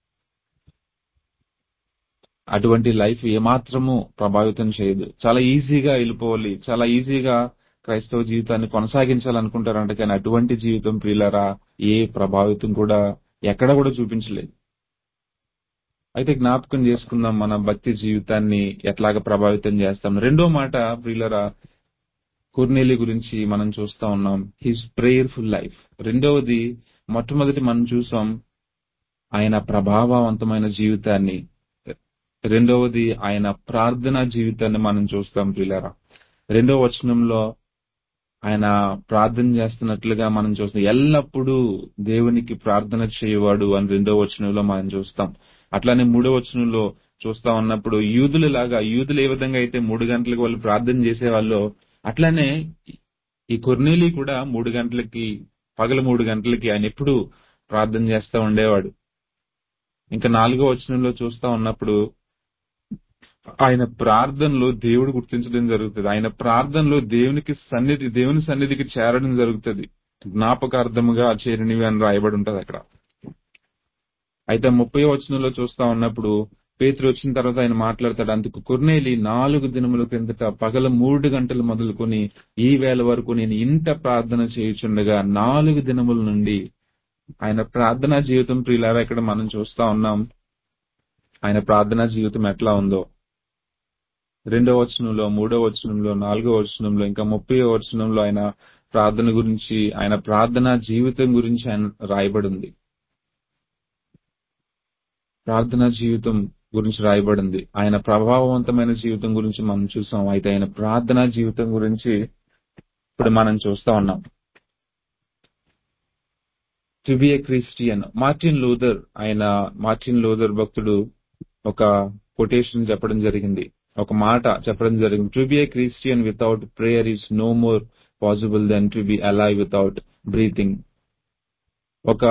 అటువంటి లైఫ్ ఏమాత్రము ప్రభావితం చేయదు. చాలా ఈజీగా వెళ్ళిపోవాలి, చాలా ఈజీగా క్రైస్తవ జీవితాన్ని కొనసాగించాలనుకుంటారంట. కానీ అటువంటి జీవితం ప్రియులారా ఏ ప్రభావితం కూడా ఎక్కడ కూడా చూపించలేదు. అయితే జ్ఞాపకం చేసుకుందాం, మన భక్తి జీవితాన్ని ఎట్లాగ ప్రభావితం చేస్తాం. రెండో మాట ప్రియులారా, కొర్నేలి గురించి మనం చూస్తా ఉన్నాం, హిస్ ప్రేయర్ఫుల్ లైఫ్. రెండవది, మొట్టమొదటి మనం చూసాం ఆయన ప్రభావవంతమైన జీవితాన్ని. రెండవది ఆయన ప్రార్థనా జీవితాన్ని మనం చూస్తాం ప్రియులారా. రెండవ వచనంలో ఆయన ప్రార్థన చేస్తున్నట్లుగా మనం చూస్తాం. ఎల్లప్పుడూ దేవునికి ప్రార్థన చేయవాడు అని రెండవ వచనంలో మనం చూస్తాం. అట్లానే మూడో వచనంలో చూస్తా ఉన్నప్పుడు యూదుల లాగా, యూదులు ఏ విధంగా అయితే మూడు గంటలకు వాళ్ళు ప్రార్థన చేసేవాళ్ళు, అట్లానే ఈ కొర్నేలి కూడా మూడు గంటలకి, పగల మూడు గంటలకి ఆయన ఎప్పుడు ప్రార్థన చేస్తా ఉండేవాడు. ఇంకా నాలుగో వచనంలో చూస్తా ఉన్నప్పుడు ఆయన ప్రార్థనలో దేవుడు గుర్తించడం జరుగుతుంది. ఆయన ప్రార్థనలో దేవునికి సన్నిధి దేవుని సన్నిధికి చేరడం జరుగుతుంది. జ్ఞాపకార్థముగా చేరినవి అని రాయబడి ఉంటది అక్కడ. అయితే ముప్పై వచనంలో చూస్తా ఉన్నప్పుడు పేతురు వచ్చిన తర్వాత ఆయన మాట్లాడతాడు, అందుకు కొర్నేలి నాలుగు దినముల కిందట పగల మూడు గంటలు మొదలుకొని ఈ వేళ వరకు నేను ఇంత ప్రార్థన చేయుచుండగా నాలుగు దినముల నుండి. ఆయన ప్రార్థనా జీవితం ప్రియులారా ఇక్కడ మనం చూస్తా ఉన్నాం. ఆయన ప్రార్థనా జీవితం ఎట్లా ఉందో రెండో వచనంలో, మూడో వచనంలో, నాలుగో వచనంలో, ఇంకా ముప్పై వచనంలో ఆయన ప్రార్థన గురించి, ఆయన ప్రార్థనా జీవితం గురించి ఆయన రాయబడి ఉంది. ప్రార్థనా జీవితం గురించి రాయబడింది. ఆయన ప్రభావవంతమైన జీవితం గురించి మనం చూసాం. అయితే ఆయన ప్రార్థనా జీవితం గురించి ఇప్పుడు మనం చూస్తా ఉన్నాం. To be a Christian, Martin Luther, ఆయన మార్టిన్ లూథర్ భక్తుడు ఒక కొటేషన్ చెప్పడం జరిగింది, ఒక మాట చెప్పడం జరిగింది. To be a Christian without prayer is no more possible than to be alive without breathing. ఒక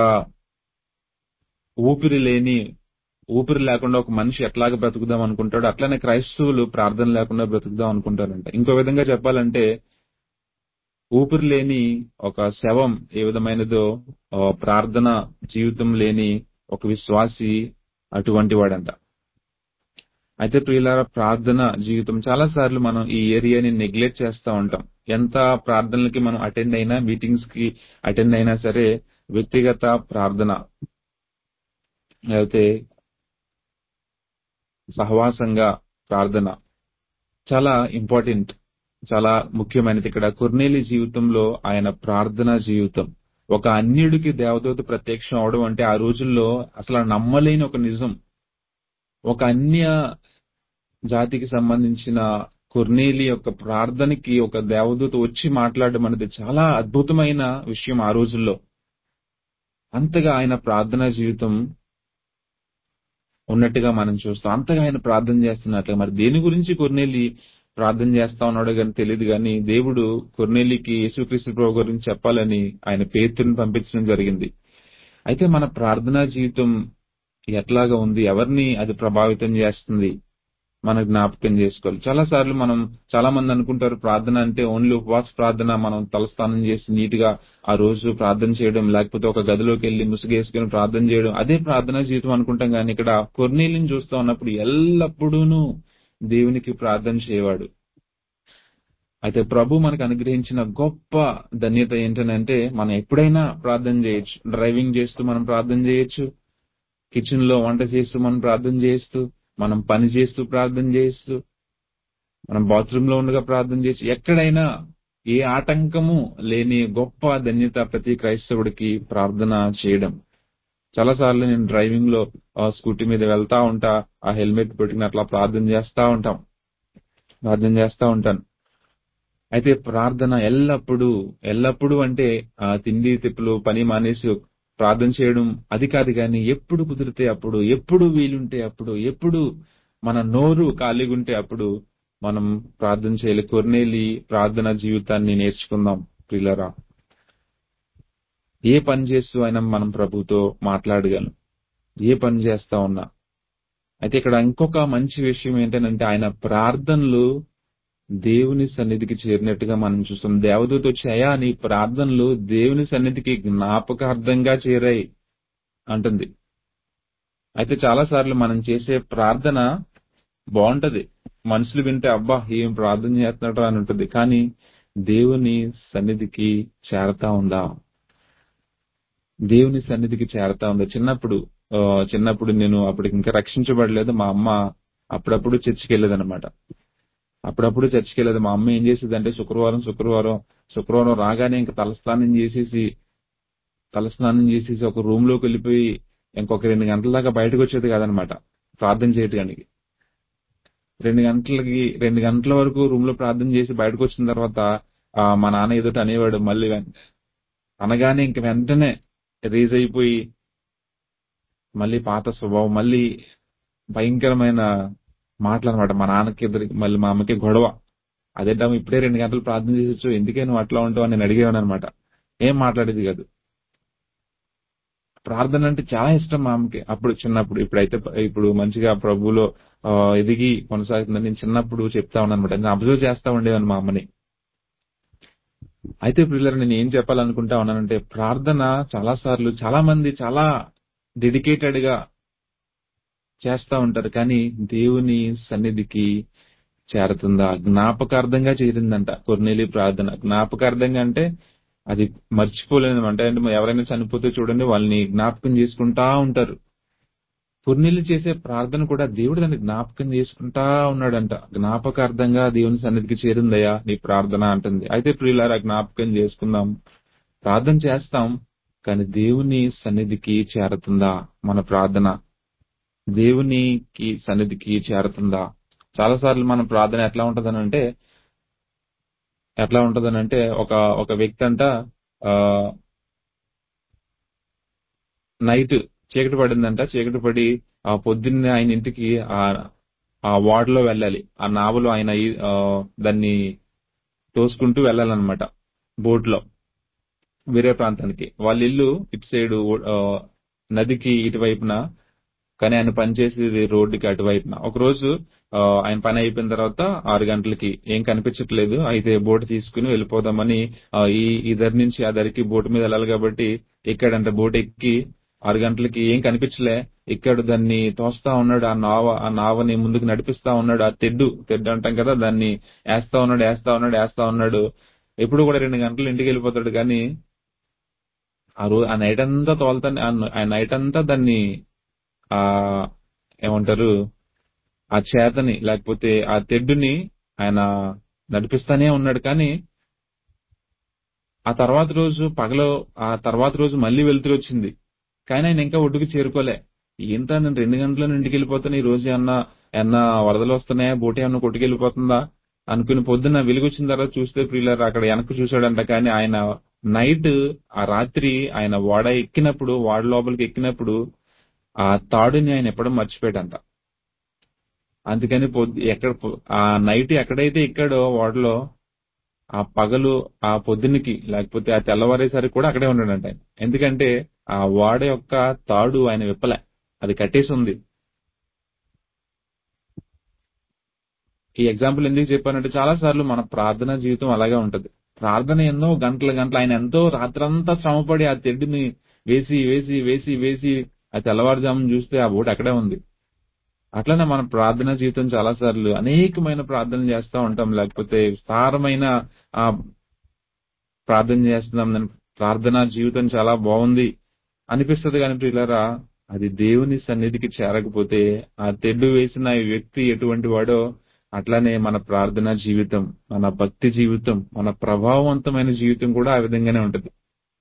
ఊపిరి లేని ఊపిరి లేకుండా ఒక మనిషి ఎట్లాగ బ్రతుకుదాం అనుకుంటాడు, అట్లానే క్రైస్తవులు ప్రార్థన లేకుండా బ్రతుకుదాం అనుకుంటారంట. ఇంకో విధంగా చెప్పాలంటే ఊపిరి లేని ఒక శవం ఏ విధమైనదో ప్రార్థన జీవితం లేని ఒక విశ్వాసి అటువంటి వాడంట. అయితే ప్రియులారా, ప్రార్థన జీవితం చాలా సార్లు మనం ఈ ఏరియాని నెగ్లెక్ట్ చేస్తూ ఉంటాం. ఎంత ప్రార్థనలకి మనం అటెండ్ అయినా, మీటింగ్స్ కి అటెండ్ అయినా సరే వ్యక్తిగత ప్రార్థన లేకపోతే సహవాసంగా ప్రార్థన చాలా ఇంపార్టెంట్, చాలా ముఖ్యమైనది. ఇక్కడ కొర్నేలి జీవితంలో ఆయన ప్రార్థనా జీవితం, ఒక అన్యుడికి దేవదూత ప్రత్యక్షం అవడం అంటే ఆ రోజుల్లో అసలు నమ్మలేని ఒక నిజం. ఒక అన్య జాతికి సంబంధించిన కొర్నేలి యొక్క ప్రార్థనకి ఒక దేవదూత వచ్చి మాట్లాడడం అనేది చాలా అద్భుతమైన విషయం ఆ రోజుల్లో. అంతగా ఆయన ప్రార్థనా జీవితం ఉన్నట్టుగా మనం చూస్తాం, అంతగా ఆయన ప్రార్థన చేస్తున్నట్లుగా. మరి దేని గురించి కొర్నేలి ప్రార్థన చేస్తా ఉన్నాడో గాని తెలియదు గాని దేవుడు కొర్నేలికి యేసుక్రీస్తు ప్రభు గురించి చెప్పాలని ఆయన పేతురుని పంపించడం జరిగింది. అయితే మన ప్రార్థనా జీవితం ఎట్లాగా ఉంది, ఎవరిని అది ప్రభావితం చేస్తుంది, మన జ్ఞాపకం చేసుకోవాలి. చాలా సార్లు మనం చాలా మంది అనుకుంటారు ప్రార్థన అంటే ఓన్లీ ఉపవాస ప్రార్థన, మనం తలస్నానం చేసి నీట్ గా ఆ రోజు ప్రార్థన చేయడం, లేకపోతే ఒక గదిలోకి వెళ్లి ముసుగేసుకుని ప్రార్థన చేయడం, అదే ప్రార్థనా జీవితం అనుకుంటాం. కానీ ఇక్కడ కొర్నేలిని చూస్తా ఉన్నప్పుడు ఎల్లప్పుడూను దేవునికి ప్రార్థన చేయవాడు. అయితే ప్రభు మనకు అనుగ్రహించిన గొప్ప ధన్యత ఏంటంటే మనం ఎప్పుడైనా ప్రార్థన చేయొచ్చు. డ్రైవింగ్ చేస్తూ మనం ప్రార్థన చేయొచ్చు, కిచెన్ లో వంట చేస్తూ మనం ప్రార్థన చేస్తూ, మనం పని చేస్తూ ప్రార్థన చేస్తూ, మనం బాత్రూమ్ లో ఉండగా ప్రార్థన చేయొచ్చు. ఎక్కడైనా ఏ ఆటంకము లేని గొప్ప ధన్యత ప్రతి క్రైస్తవుడికి ప్రార్థన చేయడం. చాలా సార్లు నేను డ్రైవింగ్ లో స్కూటీ మీద వెళ్తా ఉంటా, ఆ హెల్మెట్ పెట్టుకుని అట్లా ప్రార్థన చేస్తా ఉంటాం ప్రార్థన చేస్తా ఉంటాను. అయితే ప్రార్థన ఎల్లప్పుడూ ఎల్లప్పుడూ అంటే ఆ తిండి తిప్పులు పని మానేసి ప్రార్థన చేయడం అది కాదు, కానీ ఎప్పుడు కుదిరితే అప్పుడు, ఎప్పుడు వీలుంటే అప్పుడు, ఎప్పుడు మన నోరు ఖాళీగా ఉంటే అప్పుడు మనం ప్రార్థన చేయాలి. కొర్నేలి ప్రార్థన జీవితాన్ని నేర్చుకుందాం ప్రియులారా. ఏ పని చేస్తూ అయినా మనం ప్రభుతో మాట్లాడగలం, ఏ పని చేస్తా ఉన్నా. అయితే ఇక్కడ ఇంకొక మంచి విషయం ఏంటంటే ఆయన ప్రార్థనలు దేవుని సన్నిధికి చేరినట్టుగా మనం చూస్తాం. దేవదూత వచ్చి అయ్యా నీ ప్రార్థనలు దేవుని సన్నిధికి జ్ఞాపకార్థంగా చేరాయి అంటుంది. అయితే చాలా సార్లు మనం చేసే ప్రార్థన బాగుంటది, మనుషులు వింటే అబ్బా ఏం ప్రార్థన చేస్తున్నాడు అని ఉంటుంది, కానీ దేవుని సన్నిధికి చేరతా ఉందా? దేవుని సన్నిధికి చేరతా ఉందా? చిన్నప్పుడు చిన్నప్పుడు నేను అప్పుడు ఇంకా రక్షించబడలేదు. మా అమ్మ అప్పుడప్పుడు చర్చికి వెళ్ళేదన్నమాట. అప్పుడప్పుడు చర్చికి వెళ్ళేది. మా అమ్మ ఏం చేసేది అంటే శుక్రవారం శుక్రవారం శుక్రవారం రాగానే ఇంకా తలస్నానం చేసేసి తలస్నానం చేసేసి ఒక రూమ్ లోకి వెళ్ళిపోయి ఇంకొక రెండు గంటల దాకా బయటకు వచ్చేది కాదనమాట ప్రార్థన చేయడానికి. రెండు గంటలకి రెండు గంటల వరకు రూమ్ లో ప్రార్థన చేసి బయటకు వచ్చిన తర్వాత మా నాన్న ఎదుట అనేవాడు. మళ్ళీ అనగానే ఇంక వెంటనే రేజ్ అయిపోయి మళ్ళీ పాత స్వభావం, మళ్ళీ భయంకరమైన మాటలు అనమాట. మా నాన్నకి ఎదురు మళ్ళీ మా అమ్మకి గొడవ. అదేంటా ఇప్పుడే రెండు గంటలు ప్రార్థన చేసొచ్చు, ఎందుకే నువ్వు అట్లా ఉంటావు అని నేను అడిగేవాను అనమాట. ఏం మాట్లాడేది కాదు. ప్రార్థన అంటే చాలా ఇష్టం మా అమ్మకి అప్పుడు చిన్నప్పుడు. ఇప్పుడైతే ఇప్పుడు మంచిగా ప్రభువులో ఎదిగి కొనసాగుతుందని నేను చిన్నప్పుడు చెప్తా ఉన్నాను అనమాట. నేను అబ్జర్వ్ చేస్తా ఉండేవాను మా అమ్మని. అయితే పిల్లలు నేను ఏం చెప్పాలనుకుంటా ఉన్నానంటే ప్రార్థన చాలా సార్లు చాలా మంది చాలా డెడికేటెడ్ గా చేస్తా ఉంటారు, కానీ దేవుని సన్నిధికి చేరుతుందా? జ్ఞాపకార్థంగా చేరిందంట కొర్నేలి ప్రార్థన. జ్ఞాపకార్థంగా అంటే అది మర్చిపోలేదు అంటే ఎవరైనా చనిపోతే చూడండి వాళ్ళని జ్ఞాపకం చేసుకుంటా ఉంటారు. కొర్నేలి చేసే ప్రార్థన కూడా దేవుడు దాన్ని జ్ఞాపకం చేసుకుంటా ఉన్నాడంట. జ్ఞాపకార్థంగా దేవుని సన్నిధికి చేరిందయ్యా నీ ప్రార్థన అంటుంది. అయితే ప్రియులారా జ్ఞాపకం చేసుకుందాం, ప్రార్థన చేస్తాం, కానీ దేవుని సన్నిధికి చేరుతుందా మన ప్రార్థన? దేవునికి సన్నిధికి చేరుతుందా? చాలా సార్లు మన ప్రార్థన ఎట్లా ఉంటదనంటే ఎట్లా ఉంటదనంటే ఒక ఒక వ్యక్తి అంట ఆ నైట్ చీకటి పడిందంట. చీకటి పడి ఆ పొద్దున్నే ఆయన ఇంటికి ఆ ఆ వార్డులో వెళ్ళాలి. ఆ నావలో ఆయన దాన్ని తోసుకుంటూ వెళ్ళాలన్నమాట బోట్ లో వేరే ప్రాంతానికి. వాళ్ళ ఇల్లు ఇటు సైడు నదికి ఇటువైపున, కానీ ఆయన పనిచేసేది రోడ్డుకి అటువైపున. ఒకరోజు ఆయన పని అయిపోయిన తర్వాత ఆరు గంటలకి ఏం కనిపించట్లేదు, అయితే బోట్ తీసుకుని వెళ్ళిపోదామని ఈ ఈ దరి నుంచి ఆ దరికి బోట్ మీద వెళ్ళాలి కాబట్టి ఎక్కాడంట. బోట్ ఎక్కి ఆరు గంటలకి ఏం కనిపించలే, ఎక్కాడు, దాన్ని తోస్తా ఉన్నాడు. ఆ నావ ఆ నావని ముందుకు నడిపిస్తా ఉన్నాడు. ఆ తెడ్డు తెడ్డు అంటాం కదా, దాన్ని వేస్తా ఉన్నాడు వేస్తా ఉన్నాడు వేస్తా ఉన్నాడు. ఎప్పుడు కూడా రెండు గంటలు ఇంటికి వెళ్ళిపోతాడు, కానీ ఆ రోజు ఆ నైట్ అంతా తోలుతానే ఆ నైట్ అంతా దాన్ని ఆ ఏమంటారు ఆ చేతని లేకపోతే ఆ తెడ్డుని ఆయన నడిపిస్తానే ఉన్నాడు. కానీ ఆ తర్వాత రోజు పగలో ఆ తర్వాత రోజు మళ్ళీ వెళ్తురు వచ్చింది, కానీ ఆయన ఇంకా ఒడ్డుకు చేరుకోలే. ఏంటా నేను రెండు గంటల ఇంటికి వెళ్ళిపోతాను, ఈ రోజు ఏమన్నా ఏమన్నా వరదలు వస్తున్నాయా, బోట్ ఏమన్నా కొట్టుకెళ్ళిపోతుందా అనుకుని పొద్దున్న వెలుగొచ్చిన తర్వాత చూస్తే ప్రియులారా అక్కడ వెనక్కి చూశాడంట. కానీ ఆయన నైట్ ఆ రాత్రి ఆయన వాడ ఎక్కినప్పుడు వాడ లోపలికి ఎక్కినప్పుడు ఆ తాడుని ఆయన ఎప్పుడూ మర్చిపోయాడంట. అందుకని పొద్దు ఎక్కడ పొ- ఆ నైట్ ఎక్కడైతే ఎక్కాడో వాడలో ఆ పగలు ఆ పొద్దునికి లేకపోతే ఆ తెల్లవారేసరికి కూడా అక్కడే ఉన్నాడంట ఆయన. ఎందుకంటే ఆ వాడ యొక్క తాడు ఆయన విప్పలే, అది కట్టేసి ఉంది. ఈ ఎగ్జాంపుల్ ఎందుకు చెప్పానంటే చాలా సార్లు మన ప్రార్థనా జీవితం అలాగే ఉంటది. ప్రార్థన ఎన్నో గంటల గంటలు ఆయన ఎంతో రాత్రంతా శ్రమపడి ఆ తెడ్డుని వేసి వేసి వేసి వేసి ఆ తెల్లవారుజామున చూస్తే ఆ ఓటు అక్కడే ఉంది. అట్లనే మన ప్రార్థనా జీవితం చాలా సార్లు అనేకమైన ప్రార్థనలు చేస్తా ఉంటాం, లేకపోతే విస్తారమైన ఆ ప్రార్థన చేస్తున్నాం, దాని ప్రార్థనా జీవితం చాలా బాగుంది అనిపిస్తది. కానీ ప్రియులారా, అది దేవుని సన్నిధికి చేరకపోతే ఆ తెడ్డు వేసిన ఈ వ్యక్తి ఎటువంటి వాడో అట్లానే మన ప్రార్థనా జీవితం, మన భక్తి జీవితం, మన ప్రభావవంతమైన జీవితం కూడా ఆ విధంగానే ఉంటది.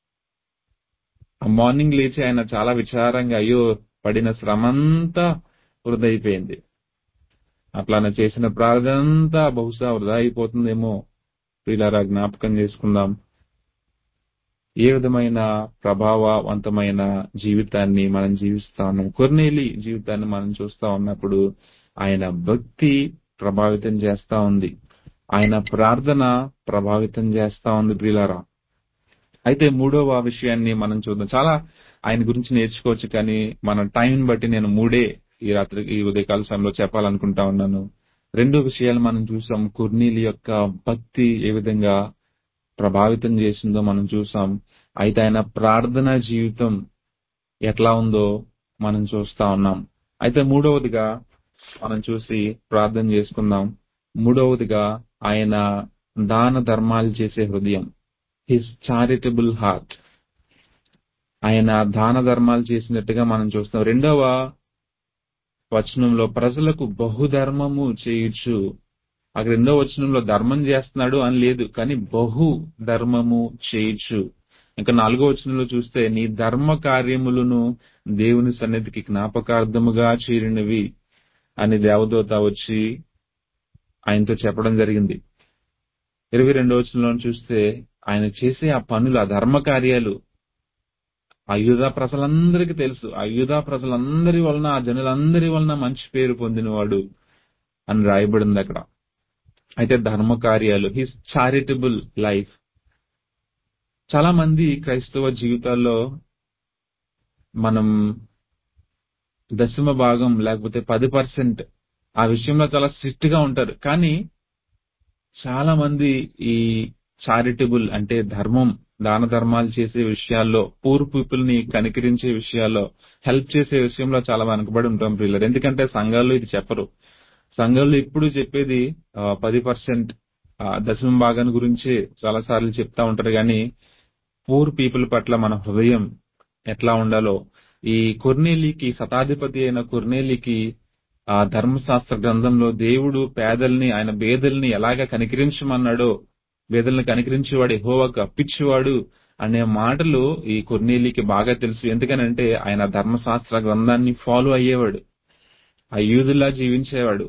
ఆ మార్నింగ్ లేచి ఆయన చాలా విచారంగా, అయ్యో పడిన శ్రమంతా వృధా అయిపోయింది, అట్లానే చేసిన ప్రార్థన అంతా బహుశా వృధా అయిపోతుందేమో. ప్రియులారా, జ్ఞాపకం చేసుకుందాం ఏ విధమైన ప్రభావవంతమైన జీవితాన్ని మనం జీవిస్తా ఉన్నాం. కొర్నేలి జీవితాన్ని మనం చూస్తా ఉన్నప్పుడు ఆయన భక్తి ప్రభావితం చేస్తా ఉంది, ఆయన ప్రార్థన ప్రభావితం చేస్తా ఉంది ప్రియులారా. అయితే మూడవ విషయాన్ని మనం చూద్దాం. చాలా ఆయన గురించి నేర్చుకోవచ్చు, కానీ మన టైం బట్టి నేను మూడే ఈ రాత్రి ఈ ఉదయకాల సమయంలో చెప్పాలనుకుంటా ఉన్నాను. రెండు విషయాలు మనం చూసాం. కొర్నేలి యొక్క భక్తి ఏ విధంగా ప్రభావితం చేసిందో మనం చూసాం. అయితే ఆయన ప్రార్థనా జీవితం ఎట్లా ఉందో మనం చూస్తా ఉన్నాం. అయితే మూడవదిగా మనం చూసి ప్రార్థన చేసుకుందాం. మూడవదిగా ఆయన దాన ధర్మాలు చేసే హృదయం, హిస్ చారిటబుల్ హార్ట్. ఆయన దాన ధర్మాలు చేసినట్టుగా మనం చూస్తాం. రెండవ వచనంలో ప్రజలకు బహుధర్మము చేయుచు, అక్కడ రెండో వచనంలో ధర్మం చేస్తున్నాడు అని లేదు, కానీ బహు ధర్మము చేయుచు. ఇంకా నాలుగో వచనంలో చూస్తే నీ ధర్మ కార్యములను దేవుని సన్నిధికి జ్ఞాపకార్థముగా చేరినవి అని దేవదూత వచ్చి ఆయనతో చెప్పడం జరిగింది. ఇరవై రెండో వచనంలో చూస్తే ఆయన చేసే ఆ పనులు, ఆ ధర్మ కార్యాలు ఆ యూదా ప్రజలందరికీ తెలుసు. ఆ యూదా ప్రజలందరి వలన, ఆ జనులందరి వలన మంచి పేరు పొందినవాడు అని రాయబడింది అక్కడ. అయితే ధర్మ కార్యాలు, హిస్ చారిటబుల్ లైఫ్. చాలా మంది క్రైస్తవ జీవితాల్లో మనం దశమ భాగం లేకపోతే పది పర్సెంట్ ఆ విషయంలో చాలా స్ట్రిక్ట్ గా ఉంటారు. కానీ చాలా మంది ఈ చారిటబుల్ అంటే ధర్మం, దాన ధర్మాలు చేసే విషయాల్లో, పూర్ పీపుల్ ని కనికరించే విషయాల్లో, హెల్ప్ చేసే విషయంలో చాలా వెనకబడి ఉంటాం ప్రియులారు. ఎందుకంటే సంఘాల్లో ఇది చెప్పరు. సంఘంలో ఎప్పుడు చెప్పేది పది పర్సెంట్ దశమ భాగాన్ని గురించి చాలా సార్లు చెప్తా ఉంటారు. కానీ పూర్ పీపుల్ పట్ల మన హృదయం ఎట్లా ఉండాలో, ఈ కొర్నేలికి, శతాధిపతి అయిన కొర్నేలికి ఆ ధర్మశాస్త్ర గ్రంథంలో దేవుడు పేదల్ని, ఆయన బేదల్ని ఎలాగా కనికరించమన్నాడో, బేదల్ని కనికరించేవాడు యెహోవాకు అప్పిచ్చేవాడు అనే మాటలు ఈ కొర్నేలికి బాగా తెలుసు. ఎందుకనంటే ఆయన ధర్మశాస్త్ర గ్రంథాన్ని ఫాలో అయ్యేవాడు, ఆ యూదుల్లా జీవించేవాడు.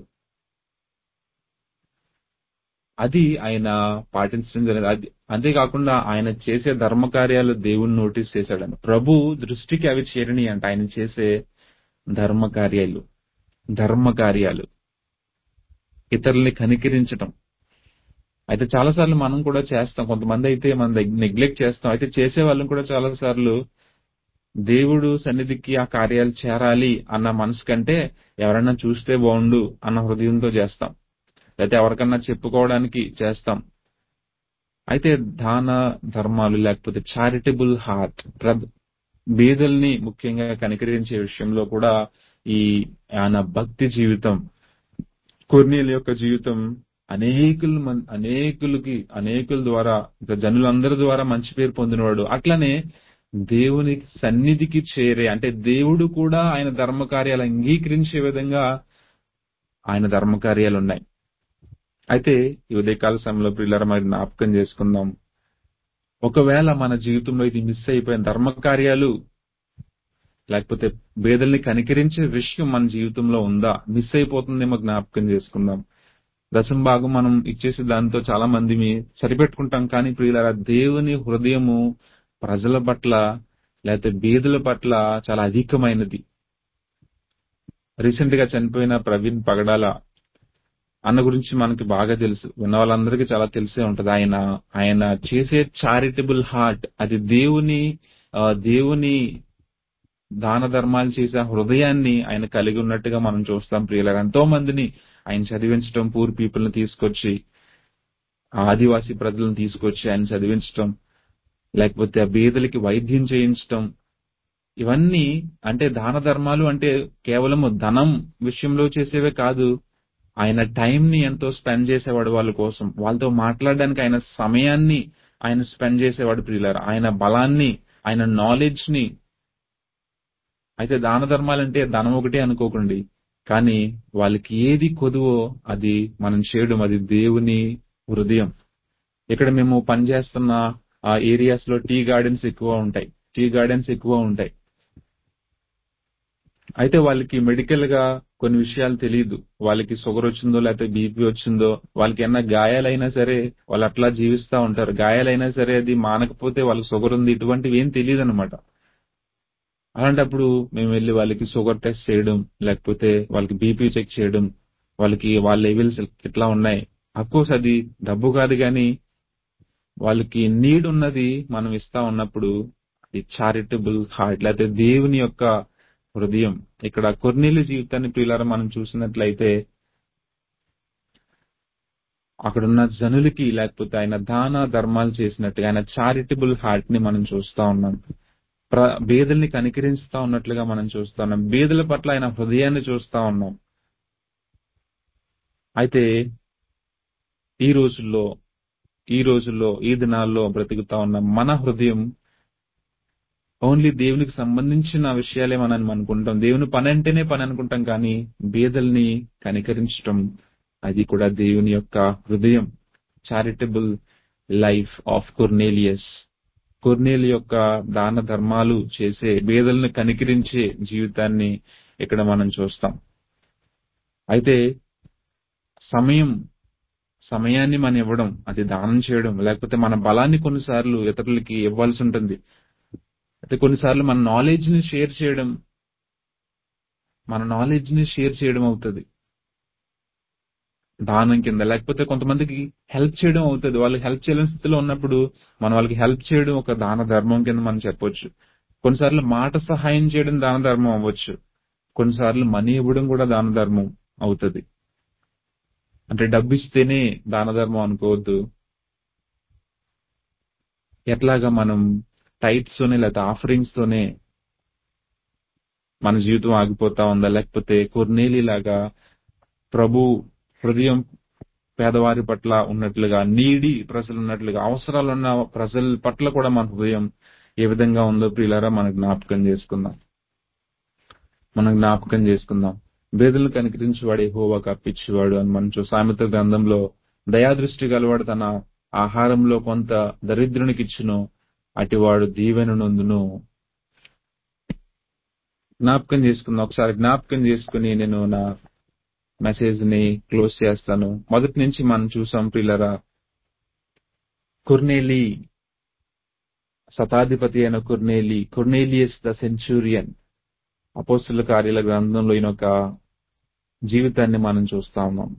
అది ఆయన పాటించడం జరిగింది. అది అంతేకాకుండా ఆయన చేసే ధర్మ కార్యాలు దేవుని నోటీస్ చేశాడని, ప్రభు దృష్టికి అవి చేరని అంట ఆయన చేసే ధర్మ కార్యాలు. ధర్మ కార్యాలు ఇతరుల్ని కనికరించటం. అయితే చాలా సార్లు మనం కూడా చేస్తాం, కొంతమంది అయితే మనం నెగ్లెక్ట్ చేస్తాం. అయితే చేసే వాళ్ళని కూడా చాలా సార్లు దేవుడు సన్నిధికి ఆ కార్యాలు చేరాలి అన్న మనసు కంటే ఎవరైనా చూస్తే బాగుండు అన్న హృదయంతో చేస్తాం, లేకపోతే ఎవరికన్నా చెప్పుకోవడానికి చేస్తాం. అయితే దాన ధర్మాలు లేకపోతే చారిటబుల్ హార్ట్, బీదల్ని ముఖ్యంగా కనికరించే విషయంలో కూడా ఈ ఆయన భక్తి జీవితం, కొర్నేలి యొక్క జీవితం అనేకులు అనేకులకి అనేకుల ద్వారా, జనులందరి ద్వారా మంచి పేరు పొందినవాడు. అట్లనే దేవుని సన్నిధికి చేరే, అంటే దేవుడు కూడా ఆయన ధర్మ కార్యాలు అంగీకరించే విధంగా ఆయన ధర్మ కార్యాలు ఉన్నాయి. అయితే ఈ ఉదయకాల సమయంలో ప్రియులారా మరి జ్ఞాపకం చేసుకుందాం, ఒకవేళ మన జీవితంలో ఇది మిస్ అయిపోయిన ధర్మ కార్యాలు లేకపోతే బేదల్ని కనికరించే విషయం మన జీవితంలో ఉందా, మిస్ అయిపోతుందేమో జ్ఞాపకం చేసుకుందాం. దశమ భాగం మనం ఇచ్చేసి దాంతో చాలా మంది సరిపెట్టుకుంటాం. కానీ ప్రియులారా, దేవుని హృదయము ప్రజల పట్ల లేకపోతే బీదల పట్ల చాలా అధికమైనది. రీసెంట్ గా చనిపోయిన ప్రవీణ్ పగడాల అన్న గురించి మనకి బాగా తెలుసు. విన్న వాళ్ళందరికీ చాలా తెలిసే ఉంటది. ఆయన ఆయన చేసే చారిటబుల్ హార్ట్ అది దేవుని ఆ, దేవుని దాన ధర్మాలు చేసే హృదయాన్ని ఆయన కలిగి ఉన్నట్టుగా మనం చూస్తాం ప్రియులారా. ఎంతో మందిని ఆయన చదివించడం, పూర్ పీపుల్ ని తీసుకొచ్చి, ఆ ఆదివాసీ ప్రజలను తీసుకొచ్చి ఆయన చదివించడం, లేకపోతే ఆ బీదలకి వైద్యం చేయించడం, ఇవన్నీ అంటే దాన ధర్మాలు అంటే కేవలం ధనం విషయంలో చేసేవే కాదు. ఆయన టైం ని ఎంతో స్పెండ్ చేసేవాడు వాళ్ళ కోసం. వాళ్ళతో మాట్లాడడానికి ఆయన సమయాన్ని ఆయన స్పెండ్ చేసేవాడు ప్రియులారా. ఆయన బలాన్ని, ఆయన నాలెడ్జ్ ని. అయితే దాన ధర్మాలంటే ధనం ఒకటే అనుకోకండి. కానీ వాళ్ళకి ఏది కొదువో అది మనం చేయడం, అది దేవుని హృదయం. ఇక్కడ మేము పనిచేస్తున్న ఆ ఏరియాస్ లో టీ గార్డెన్స్ ఎక్కువ ఉంటాయి. టీ గార్డెన్స్ ఎక్కువ ఉంటాయి. అయితే వాళ్ళకి మెడికల్ గా కొన్ని విషయాలు తెలియదు. వాళ్ళకి షుగర్ వచ్చిందో లేకపోతే బీపీ వచ్చిందో, వాళ్ళకి ఏమన్నా గాయాలైనా సరే వాళ్ళు అట్లా జీవిస్తా ఉంటారు. గాయాలైనా సరే అది మానకపోతే వాళ్ళకి షుగర్ ఉంది, ఇటువంటివి ఏం తెలియదు అనమాట. అలాంటప్పుడు మేము వెళ్ళి వాళ్ళకి షుగర్ టెస్ట్ చేయడం, లేకపోతే వాళ్ళకి బీపీ చెక్ చేయడం, వాళ్ళకి వాళ్ళ లెవెల్స్ ఎట్లా ఉన్నాయి. అఫ్కోర్స్ అది డబ్బు కాదు, కానీ వాళ్ళకి నీడ్ ఉన్నది మనం ఇస్తా ఉన్నప్పుడు అది చారిటబుల్ హార్ట్, లేకపోతే దేవుని యొక్క హృదయం. ఇక్కడ కొర్నేలి జీవితాన్ని ప్రియులారా మనం చూసినట్లయితే అక్కడున్న జనులకి, లేకపోతే ఆయన దాన ధర్మాలు చేసినట్టుగా ఆయన చారిటబుల్ హార్ట్ ని మనం చూస్తా ఉన్నాం. ప్ర బీదల్ని కనికరిస్తా ఉన్నట్లుగా మనం చూస్తా ఉన్నాం. బీదల పట్ల ఆయన హృదయాన్ని చూస్తా ఉన్నాం. అయితే ఈ రోజుల్లో ఈ రోజుల్లో ఈ దినాల్లో బ్రతుకుతా ఉన్న మన హృదయం ఓన్లీ దేవునికి సంబంధించిన విషయాలే మనం అనుకుంటాం. దేవుని పని అంటేనే పని అనుకుంటాం, కానీ బీదల్ని కనికరించటం అది కూడా దేవుని యొక్క హృదయం. Charitable life of Cornelius. కొర్నేలి యొక్క దాన ధర్మాలు చేసే, బీదల్ని కనికరించే జీవితాన్ని ఇక్కడ మనం చూస్తాం. అయితే సమయం సమయాన్ని మనం ఇవ్వడం, అది దానం చేయడం, లేకపోతే మన బలాన్ని కొన్నిసార్లు ఇతరులకి ఇవ్వాల్సి ఉంటుంది. అయితే కొన్నిసార్లు మన నాలెడ్జ్ ని షేర్ చేయడం మన నాలెడ్జ్ ని షేర్ చేయడం అవుతుంది దానం కింద. లేకపోతే కొంతమందికి హెల్ప్ చేయడం అవుతుంది. వాళ్ళు హెల్ప్ చేయలేని స్థితిలో ఉన్నప్పుడు మనం వాళ్ళకి హెల్ప్ చేయడం ఒక దాన ధర్మం కింద మనం చెప్పొచ్చు. కొన్నిసార్లు మాట సహాయం చేయడం దాన ధర్మం అవ్వచ్చు. కొన్నిసార్లు మనీ ఇవ్వడం కూడా దాన ధర్మం అవుతుంది. అంటే డబ్బు ఇస్తేనే దాన ధర్మం అనుకోవద్దు. ఎట్లాగా మనం టైట్స్ తోనే లేకపోతే ఆఫరింగ్స్ తోనే మన జీవితం ఆగిపోతా ఉందా, లేకపోతే కొర్నేలి లాగా ప్రభు హృదయం పేదవారి పట్ల ఉన్నట్లుగా, నీడి ప్రజలు ఉన్నట్లుగా, అవసరాలు ఉన్న ప్రజల పట్ల కూడా మన హృదయం ఏ విధంగా ఉందో ప్రియులారా మనం జ్ఞాపకం చేసుకుందాం. మనం జ్ఞాపకం చేసుకుందాం. బేదలను కనికరించేవాడు యెహోవాకు అప్పిచ్చేవాడు అని మనం చూ సామెత గ్రంథంలో దయాదృష్టి గలవాడు తన ఆహారంలో కొంత దరిద్రునికి ఇచ్చును, అటివాడు దీవెన నొందును. జ్ఞాపకం చేసుకుందాం. ఒకసారి జ్ఞాపకం చేసుకుని నేను నా మెసేజ్ ని క్లోజ్ చేస్తాను. మొదటి నుంచి మనం చూసాం ప్రియులారా, కొర్నేలి, శతాధిపతి అయిన కొర్నేలి, కొర్నేలియస్ ద సెంచూరియన్, అపోస్తుల కార్యాల గ్రంథంలో ఈయన ఒక జీవితాన్ని మనం చూస్తా ఉన్నాం.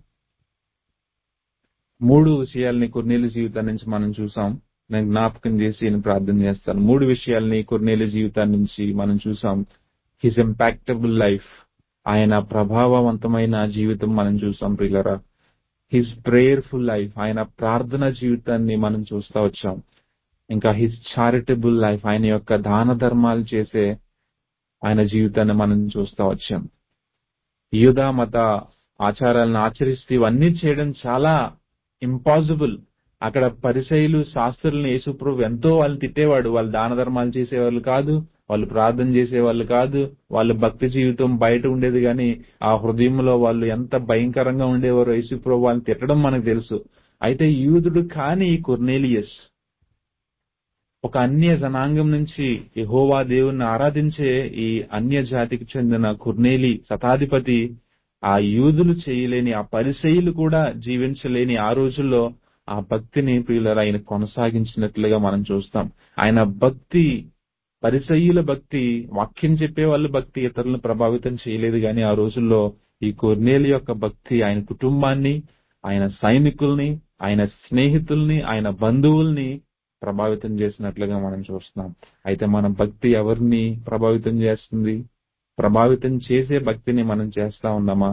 మూడు విషయాల్ని కొర్నేలి జీవితం నుంచి మనం చూసాం. నేను జ్ఞాపకం చేసి నేను ప్రార్థన చేస్తాను. మూడు విషయాల్ని కొర్నేలి జీవితాన్ని నుంచి మనం చూసాం. హిజ్ ఇంపాక్టబుల్ లైఫ్, ఆయన ప్రభావవంతమైన జీవితం మనం చూసాం ప్రియులారా. హిజ్ ప్రేయర్ఫుల్ లైఫ్, ఆయన ప్రార్థన జీవితాన్ని మనం చూస్తా వచ్చాం. ఇంకా హిజ్ చారిటబుల్ లైఫ్, ఆయన యొక్క దాన ధర్మాలు చేసే ఆయన జీవితాన్ని మనం చూస్తా వచ్చాం. యూదా మత ఆచారాలను ఆచరిస్తూ ఇవన్నీ చేయడం చాలా ఇంపాసిబుల్. అక్కడ పరిసయ్యులు, శాస్త్రులను యేసుప్రభు ఎంతో వాళ్ళు తిట్టేవాడు. వాళ్ళు దాన ధర్మాలు చేసేవాళ్ళు కాదు, వాళ్ళు ప్రార్థన చేసేవాళ్ళు కాదు, వాళ్ళ భక్తి జీవితం బయట ఉండేది, కానీ ఆ హృదయంలో వాళ్ళు ఎంత భయంకరంగా ఉండేవారో యేసుప్రభు వాళ్ళని తిట్టడం మనకు తెలుసు. అయితే యూదుడు కాని కొర్నేలియస్, ఒక అన్య జనాంగం నుంచి యెహోవా దేవుణ్ణి ఆరాధించే ఈ అన్య జాతికి చెందిన కొర్నేలి శతాధిపతి, ఆ యూదులు చేయలేని, ఆ పరిసయ్యులు కూడా జీవించలేని ఆ రోజుల్లో ఆ భక్తిని ప్రియులారా ఆయన కొనసాగించినట్లుగా మనం చూస్తాం. ఆయన భక్తి, పరిసయ్యుల భక్తి, వాక్యం చెప్పే వాళ్ళ భక్తి ఇతరులను ప్రభావితం చేయలేదు, కానీ ఆ రోజుల్లో ఈ కొర్నేలి యొక్క భక్తి ఆయన కుటుంబాన్ని, ఆయన సైనికుల్ని, ఆయన స్నేహితుల్ని, ఆయన బంధువుల్ని ప్రభావితం చేసినట్లుగా మనం చూస్తున్నాం. అయితే మన భక్తి ఎవరిని ప్రభావితం చేస్తుంది? ప్రభావితం చేసే భక్తిని మనం చేస్తా ఉన్నామా?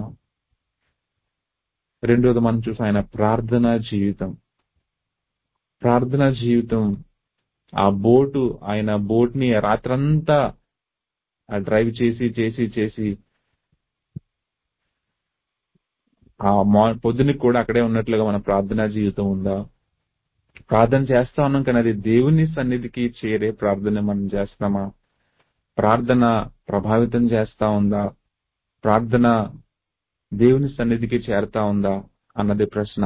రెండోది మనం చూసాం ఆయన ప్రార్థనా జీవితం. ప్రార్థనా జీవితం, ఆ బోటు, ఆయన బోట్ ని రాత్రంతా డ్రైవ్ చేసి చేసి చేసి ఆ మా పొద్దునకి కూడా అక్కడే ఉన్నట్లుగా మన ప్రార్థనా జీవితం ఉందా? ప్రార్థన చేస్తా ఉన్నాం కానీ అది దేవుని సన్నిధికి చేరే ప్రార్థన మనం చేస్తామా? ప్రార్థన ప్రభావితం చేస్తా ఉందా? ప్రార్థన దేవుని సన్నిధికి చేరుతా ఉందా అన్నది ప్రశ్న.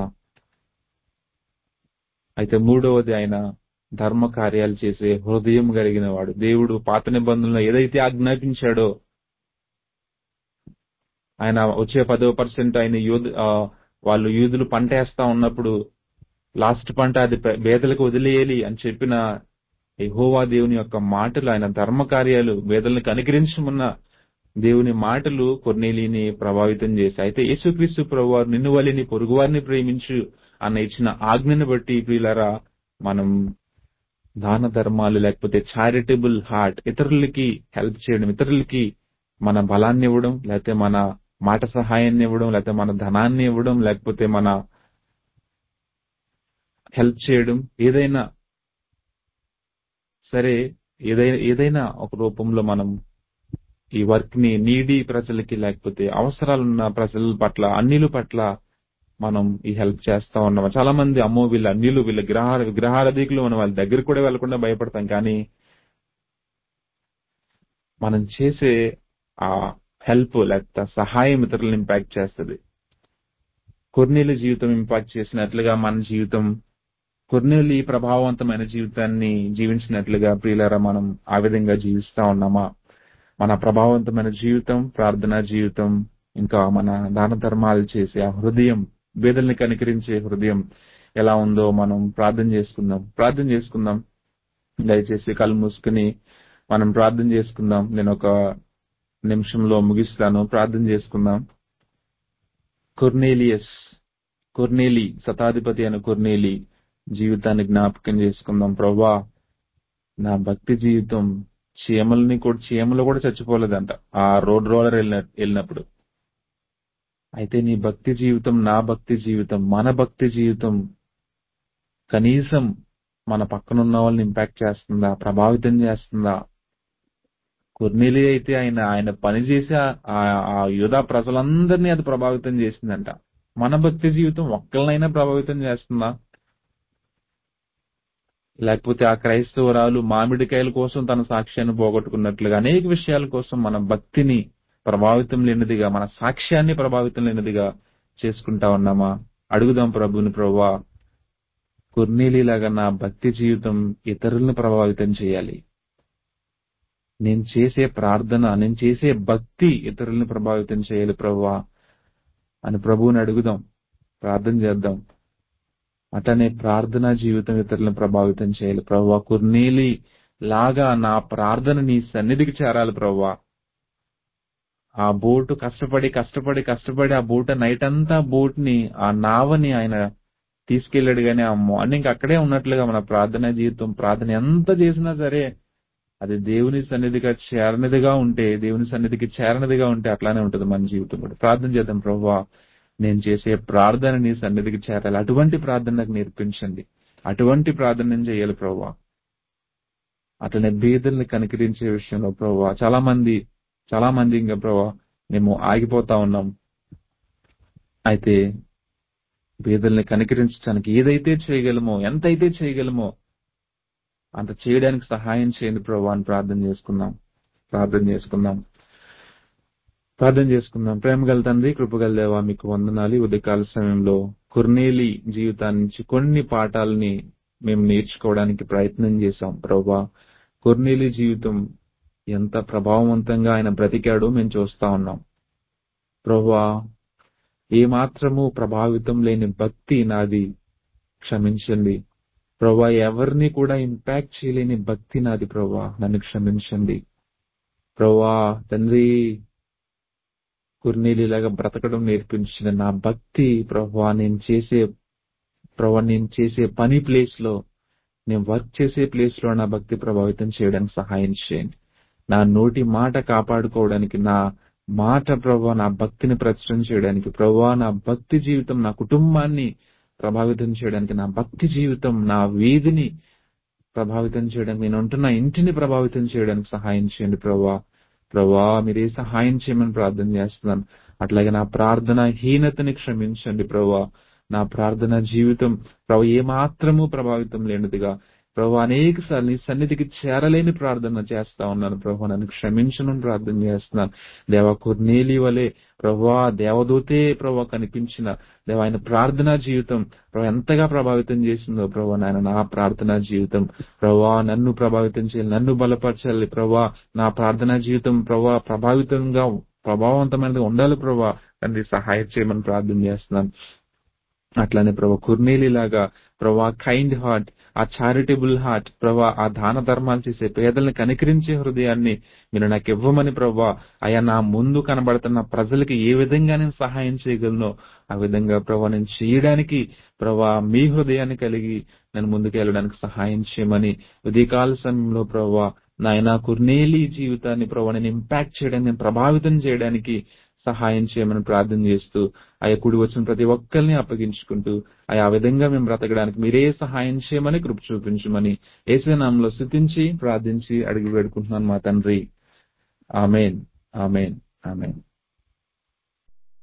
అయితే మూడవది ఆయన ధర్మ కార్యాలు చేసే హృదయం కలిగిన వాడు. దేవుడు పాత నిబంధనలో ఏదైతే ఆజ్ఞాపించాడో ఆయన వచ్చే పదో పర్సెంట్ ఆయన యూదు వాళ్ళు యూదులు పంట వేస్తా ఉన్నప్పుడు లాస్ట్ పంట అది బేదలకు వదిలేయాలి అని చెప్పిన యెహోవా దేవుని యొక్క మాటలు, ఆయన ధర్మ కార్యాలు, బేదలను కనికరించమన్న దేవుని మాటలు కొర్నేలిని ప్రభావితం చేశాయి. అయితే యేసుక్రీస్తు ప్రభువారు నిన్ను వలె నీ పొరుగువారిని ప్రేమించు అన్న ఇచ్చిన ఆజ్ఞను బట్టి ప్రియులారా మనం దాన ధర్మాలు లేకపోతే చారిటబుల్ హార్ట్, ఇతరులకి హెల్ప్ చేయడం, ఇతరులకి మన బలాన్ని ఇవ్వడం, లేకపోతే మన మాట సహాయాన్ని ఇవ్వడం, లేకపోతే మన ధనాన్ని ఇవ్వడం, లేకపోతే మన హెల్ప్ చేయడం, ఏదైనా సరే ఏదైనా ఏదైనా ఒక రూపంలో మనం ఈ వర్క్ ని నీడీ ప్రజలకి లేకపోతే అవసరాలున్న ప్రజల పట్ల, అన్యుల పట్ల మనం ఈ హెల్ప్ చేస్తా ఉన్నాం. చాలా మంది అమ్మో వీళ్ళ అన్యులు, వీళ్ళ విగ్రహాల విగ్రహారధికులు, మనం వాళ్ళ దగ్గర కూడా వెళ్లకుండా భయపడతాం. కానీ మనం చేసే ఆ హెల్ప్ లేకపోతే సహాయం ఇతరులను ఇంపాక్ట్ చేస్తుంది. కొర్నేలి జీవితం ఇంపాక్ట్ చేసినట్లుగా మన జీవితం, కొర్నేలి ప్రభావవంతమైన జీవితాన్ని జీవించినట్లుగా ప్రియులారా మనం ఆ విధంగా జీవిస్తా ఉన్నామా? మన ప్రభావవంతమైన జీవితం, ప్రార్థనా జీవితం, ఇంకా మన దాన ధర్మాలు చేసే ఆ హృదయం, బేదల్ని కనికరించే హృదయం ఎలా ఉందో మనం ప్రార్థన చేసుకుందాం. ప్రార్థన చేసుకుందాం. దయచేసి కళ్ళు మూసుకుని మనం ప్రార్థన చేసుకుందాం. నేను ఒక నిమిషంలో ముగిస్తాను. ప్రార్థన చేసుకుందాం. కొర్నేలియస్ కొర్నేలి శతాధిపతి అయిన కొర్నేలి జీవితాన్ని జ్ఞాపకం చేసుకుందాం. ప్రభువా, నా భక్తి జీవితం చీమల్ని కూడా చీమలు కూడా చచ్చిపోలేదంట ఆ రోడ్ రోలర్ వెళ్ళిన వెళ్ళినప్పుడు. అయితే నీ భక్తి జీవితం, నా భక్తి జీవితం, మన భక్తి జీవితం కనీసం మన పక్కనున్న వాళ్ళని ఇంపాక్ట్ చేస్తుందా, ప్రభావితం చేస్తుందా? కొర్నేలి అయితే ఆయన ఆయన పనిచేసే ఆ యూదా ప్రజలందరినీ అది ప్రభావితం చేసిందంట. మన భక్తి జీవితం ఒక్కరినైనా ప్రభావితం చేస్తుందా? లేకపోతే ఆ క్రైస్తవురాలు మామిడికాయల కోసం తన సాక్ష్యాన్ని పోగొట్టుకున్నట్లుగా అనేక విషయాల కోసం మన భక్తిని ప్రభావితం లేనిదిగా, మన సాక్ష్యాన్ని ప్రభావితం లేనిదిగా చేసుకుంటా ఉన్నామా? అడుగుదాం ప్రభుని, ప్రభువా, కొర్నేలిలాగా నా భక్తి జీవితం ఇతరులను ప్రభావితం చేయాలి. నేను చేసే ప్రార్థన, నేను చేసే భక్తి ఇతరులను ప్రభావితం చేయాలి ప్రభువా అని ప్రభువుని అడుగుదాం. ప్రార్థన చేద్దాం. అటనే ప్రార్థనా జీవితం ఇతరులను ప్రభావితం చేయాలి. ప్రభువా, కొర్నేలి లాగా నా ప్రార్థన నీ సన్నిధికి చేరాలి ప్రభువా. ఆ బోటు కష్టపడి కష్టపడి కష్టపడి ఆ బోట్ నైట్ అంతా బోట్ ని ఆ నావని ఆయన తీసుకెళ్లాడు. గానీ ఆ మార్నింగ్ అక్కడే ఉన్నట్లుగా మన ప్రార్థనా జీవితం, ప్రార్థన ఎంత చేసినా సరే అది దేవుని సన్నిధిగా చేరనిదిగా ఉంటే, దేవుని సన్నిధికి చేరనిదిగా ఉంటే అట్లానే ఉంటుంది మన జీవితం కూడా. ప్రార్థన చేద్దాం. ప్రభువా, నేను చేసే ప్రార్థన నీ సన్నిధికి చేరాలి. అటువంటి ప్రార్థన నాకు నేర్పించండి. అటువంటి ప్రార్థన నేను చేయాలి ప్రభువా. అట్లనే బీదల్ని కనికరించే విషయంలో ప్రభువా, చాలా మంది చాలా మంది ఇంకా ప్రభువా మేము ఆగిపోతా ఉన్నాం. అయితే బీదల్ని కనికరించడానికి ఏదైతే చేయగలమో, ఎంతైతే చేయగలమో అంత చేయడానికి సహాయం చేయండి ప్రభువా అని ప్రార్థన చేసుకుందాం. ప్రార్థన చేసుకుందాం. ప్రార్థన చేసుకుందాం. ప్రేమ గల తండ్రి, కృపగల దేవా, మీకు వందనాలు. ఉదయకాల సమయంలో కొర్నేలి జీవితాన్ని నుంచి కొన్ని పాఠాలని మేము నేర్చుకోవడానికి ప్రయత్నం చేశాం ప్రభువా. కొర్నేలి జీవితం ఎంత ప్రభావవంతంగా ఆయన బ్రతికాడో మేము చూస్తా ఉన్నాం ప్రభువా. ఏ మాత్రము ప్రభావితం లేని భక్తి నాది, క్షమించండి ప్రభువా. ఎవరిని కూడా ఇంపాక్ట్ చేయలేని భక్తి నాది ప్రభువా, నన్ను క్షమించండి ప్రభువా. తండ్రి, కుర్నేలిలాగా బ్రతకడం నేర్పించిన నా భక్తి ప్రభువా నేను చేసే ప్రభువా నేను చేసే పని ప్లేస్ లో నేను వర్క్ చేసే ప్లేస్ లో నా భక్తి ప్రభావితం చేయడానికి సహాయం చేయండి. నా నోటి మాట కాపాడుకోవడానికి, నా మాట ప్రభువా నా భక్తిని ప్రచురం చేయడానికి, ప్రభువా నా భక్తి జీవితం నా కుటుంబాన్ని ప్రభావితం చేయడానికి, నా భక్తి జీవితం నా వీధిని ప్రభావితం చేయడానికి, నేను ఉంటున్న ఇంటిని ప్రభావితం చేయడానికి సహాయం చేయండి ప్రభువా. ప్రభువా మీరే సహాయం చేయమని ప్రార్థన చేస్తున్నాను. అట్లాగే నా ప్రార్థన హీనతని క్షమించండి ప్రభువా. నా ప్రార్థన జీవితం ప్రభు ఏమాత్రము ప్రభావితం లేనిదిగా ప్రభు అనేక సార్లు నీ సన్నిధికి చేరలేని ప్రార్థన చేస్తా ఉన్నాను ప్రభు, నన్ను క్షమించమని ప్రార్థన చేస్తున్నాను. దేవా కొర్నేలి వలె ప్రభువా దేవదూతే ప్రభు కనిపించిన దేవ ఆయన ప్రార్థనా జీవితం ప్రభు ఎంతగా ప్రభావితం చేసిందో ప్రభు నాయన నా ప్రార్థనా జీవితం ప్రభువా నన్ను ప్రభావితం చేయాలి, నన్ను బలపరచాలి ప్రభువా. నా ప్రార్థనా జీవితం ప్రభువా ప్రభావితంగా ప్రభావవంతమైనది ఉండాలి ప్రభువా. తండ్రి సహాయం చేయమని ప్రార్థన చేస్తున్నాను. అట్లానే ప్రభా కుర్నేలిలాగా ప్రభా కైండ్ హార్ట్, ఆ చారిటబుల్ హార్ట్ ప్రభా, ఆ దాన ధర్మాలు చేసే పేదల్ని కనికరించే హృదయాన్ని మీరు నాకు ఇవ్వమని ప్రభా. అయా నా ముందు కనబడుతున్న ప్రజలకి ఏ విధంగా నేను సహాయం చేయగలనో ఆ విధంగా ప్రభా నేను చేయడానికి ప్రభా మీ హృదయాన్ని కలిగి నేను ముందుకు వెళ్ళడానికి సహాయం చేయమని ఉదయకాల సమయంలో ప్రభా నాయన కుర్నేలి జీవితాన్ని ప్రభా నేను ఇంపాక్ట్ చేయడానికి, నేను ప్రభావితం చేయడానికి సహాయం చేయమని ప్రార్థన చేస్తూ ఆయా కూడి వచ్చిన ప్రతి ఒక్కరిని అప్పగించుకుంటూ ఆయా విధంగా మేము బ్రతకడానికి మీరే సహాయం చేయమని కృప చూపించమని యేసు నామములో స్తుతించి ప్రార్థించి అడిగి వేడుకుంటున్నాను మా తండ్రి. ఆమేన్, ఆమేన్, ఆమేన్.